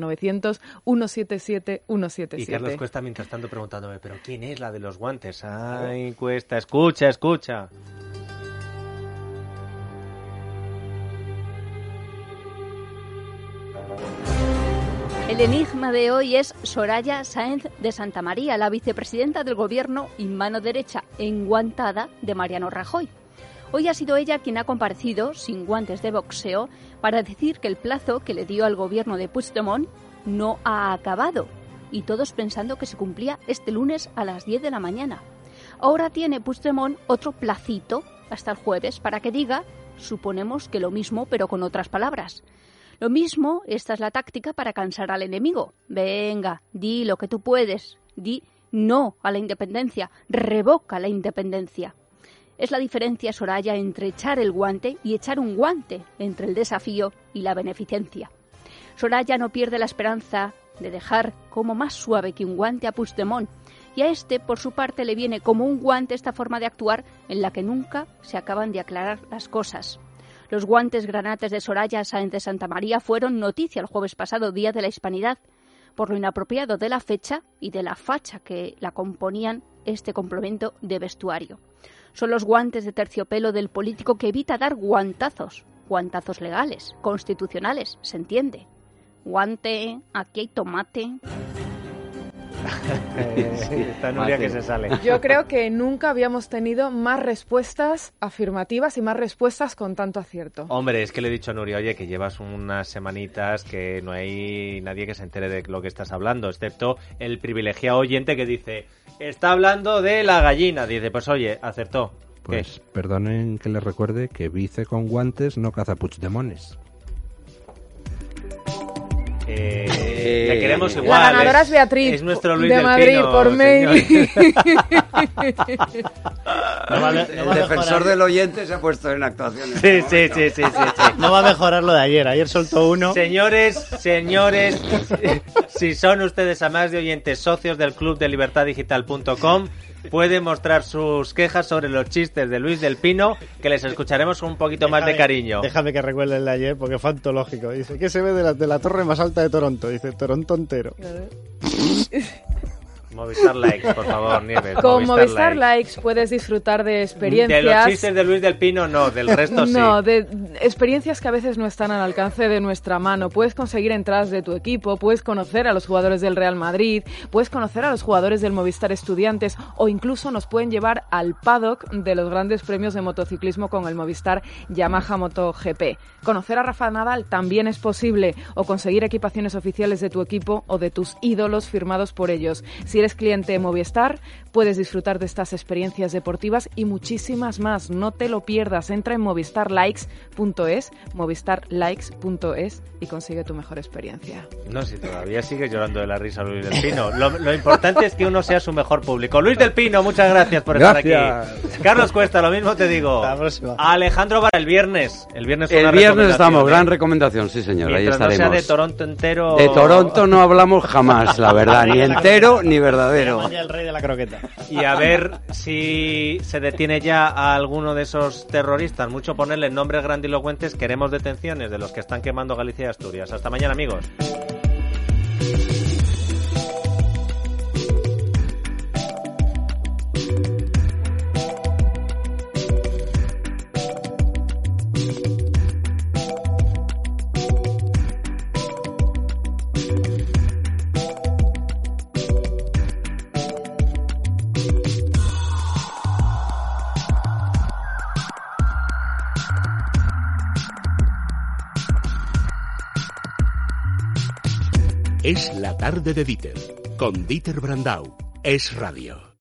900-177-177. Y Carlos Cuesta, mientras tanto, preguntándome, ¿pero quién es la de los guantes? Ay, Cuesta, escucha. El enigma de hoy es Soraya Sáenz de Santamaría, la vicepresidenta del Gobierno y mano derecha enguantada de Mariano Rajoy. Hoy ha sido ella quien ha comparecido, sin guantes de boxeo, para decir que el plazo que le dio al Gobierno de Puigdemont no ha acabado. Y todos pensando que se cumplía este lunes a las 10 de la mañana. Ahora tiene Puigdemont otro placito hasta el jueves para que diga Suponemos que lo mismo, pero con otras palabras. Lo mismo, esta es la táctica para cansar al enemigo. Venga, di lo que tú puedes. Di no a la independencia. Revoca la independencia. Es la diferencia, Soraya, entre echar el guante y echar un guante, entre el desafío y la beneficencia. Soraya no pierde la esperanza de dejar como más suave que un guante a Puigdemont, y a este, por su parte, le viene como un guante esta forma de actuar en la que nunca se acaban de aclarar las cosas. Los guantes granates de Soraya Sáenz de Santamaría fueron noticia el jueves pasado, Día de la Hispanidad, por lo inapropiado de la fecha y de la facha que la componían este complemento de vestuario. Son los guantes de terciopelo del político que evita dar guantazos legales, constitucionales, se entiende. Guante, aquí hay tomate. Está Nuria que se sale. Yo creo que nunca habíamos tenido más respuestas afirmativas y más respuestas con tanto acierto. Hombre, es que le he dicho a Nuria, oye, que llevas unas semanitas que no hay nadie que se entere de lo que estás hablando, excepto el privilegiado oyente que dice, está hablando de la gallina. Dice, pues oye, acertó. Pues perdonen que les recuerde que vice con guantes no caza Puigdemones. Le queremos igual. La ganadora es Beatriz, es nuestro Luis de del Madrid, Pino, por mail. El defensor del oyente se ha puesto en actuación. Sí. No va a mejorar lo de ayer. Ayer soltó uno. Señores, si son ustedes, además de oyentes, socios del club de libertaddigital.com, pueden mostrar sus quejas sobre los chistes de Luis del Pino, que les escucharemos con un poquito más de cariño. Déjame que recuerde el de ayer, porque fue antológico. Dice, ¿qué se ve de la torre más alta de Toronto? Dice, Toronto entero. Movistar Likes, por favor, Nieves. Con Movistar Likes puedes disfrutar de experiencias... De los chistes de Luis del Pino no, del resto sí. No, de experiencias que a veces no están al alcance de nuestra mano. Puedes conseguir entradas de tu equipo, puedes conocer a los jugadores del Real Madrid, puedes conocer a los jugadores del Movistar Estudiantes, o incluso nos pueden llevar al paddock de los grandes premios de motociclismo con el Movistar Yamaha MotoGP. Conocer a Rafa Nadal también es posible, o conseguir equipaciones oficiales de tu equipo o de tus ídolos firmados por ellos. Si eres cliente Movistar, puedes disfrutar de estas experiencias deportivas y muchísimas más. No te lo pierdas. Entra en movistarlikes.es y consigue tu mejor experiencia. No, si todavía sigues llorando de la risa Luis del Pino. Lo importante es que uno sea su mejor público. Luis del Pino, muchas gracias por estar aquí. Carlos Cuesta, lo mismo te digo. Alejandro Vara, el viernes. El viernes estamos, gran recomendación, sí señor. Mientras ahí estaremos. No sea de Toronto entero. De Toronto no hablamos jamás, la verdad, ni entero ni verdadero. El rey de la croqueta. Y a ver si se detiene ya a alguno de esos terroristas. Mucho ponerle nombres grandilocuentes. Queremos detenciones de los que están quemando Galicia y Asturias. Hasta mañana, amigos. Es la tarde de Dieter, con Dieter Brandau. Es Radio.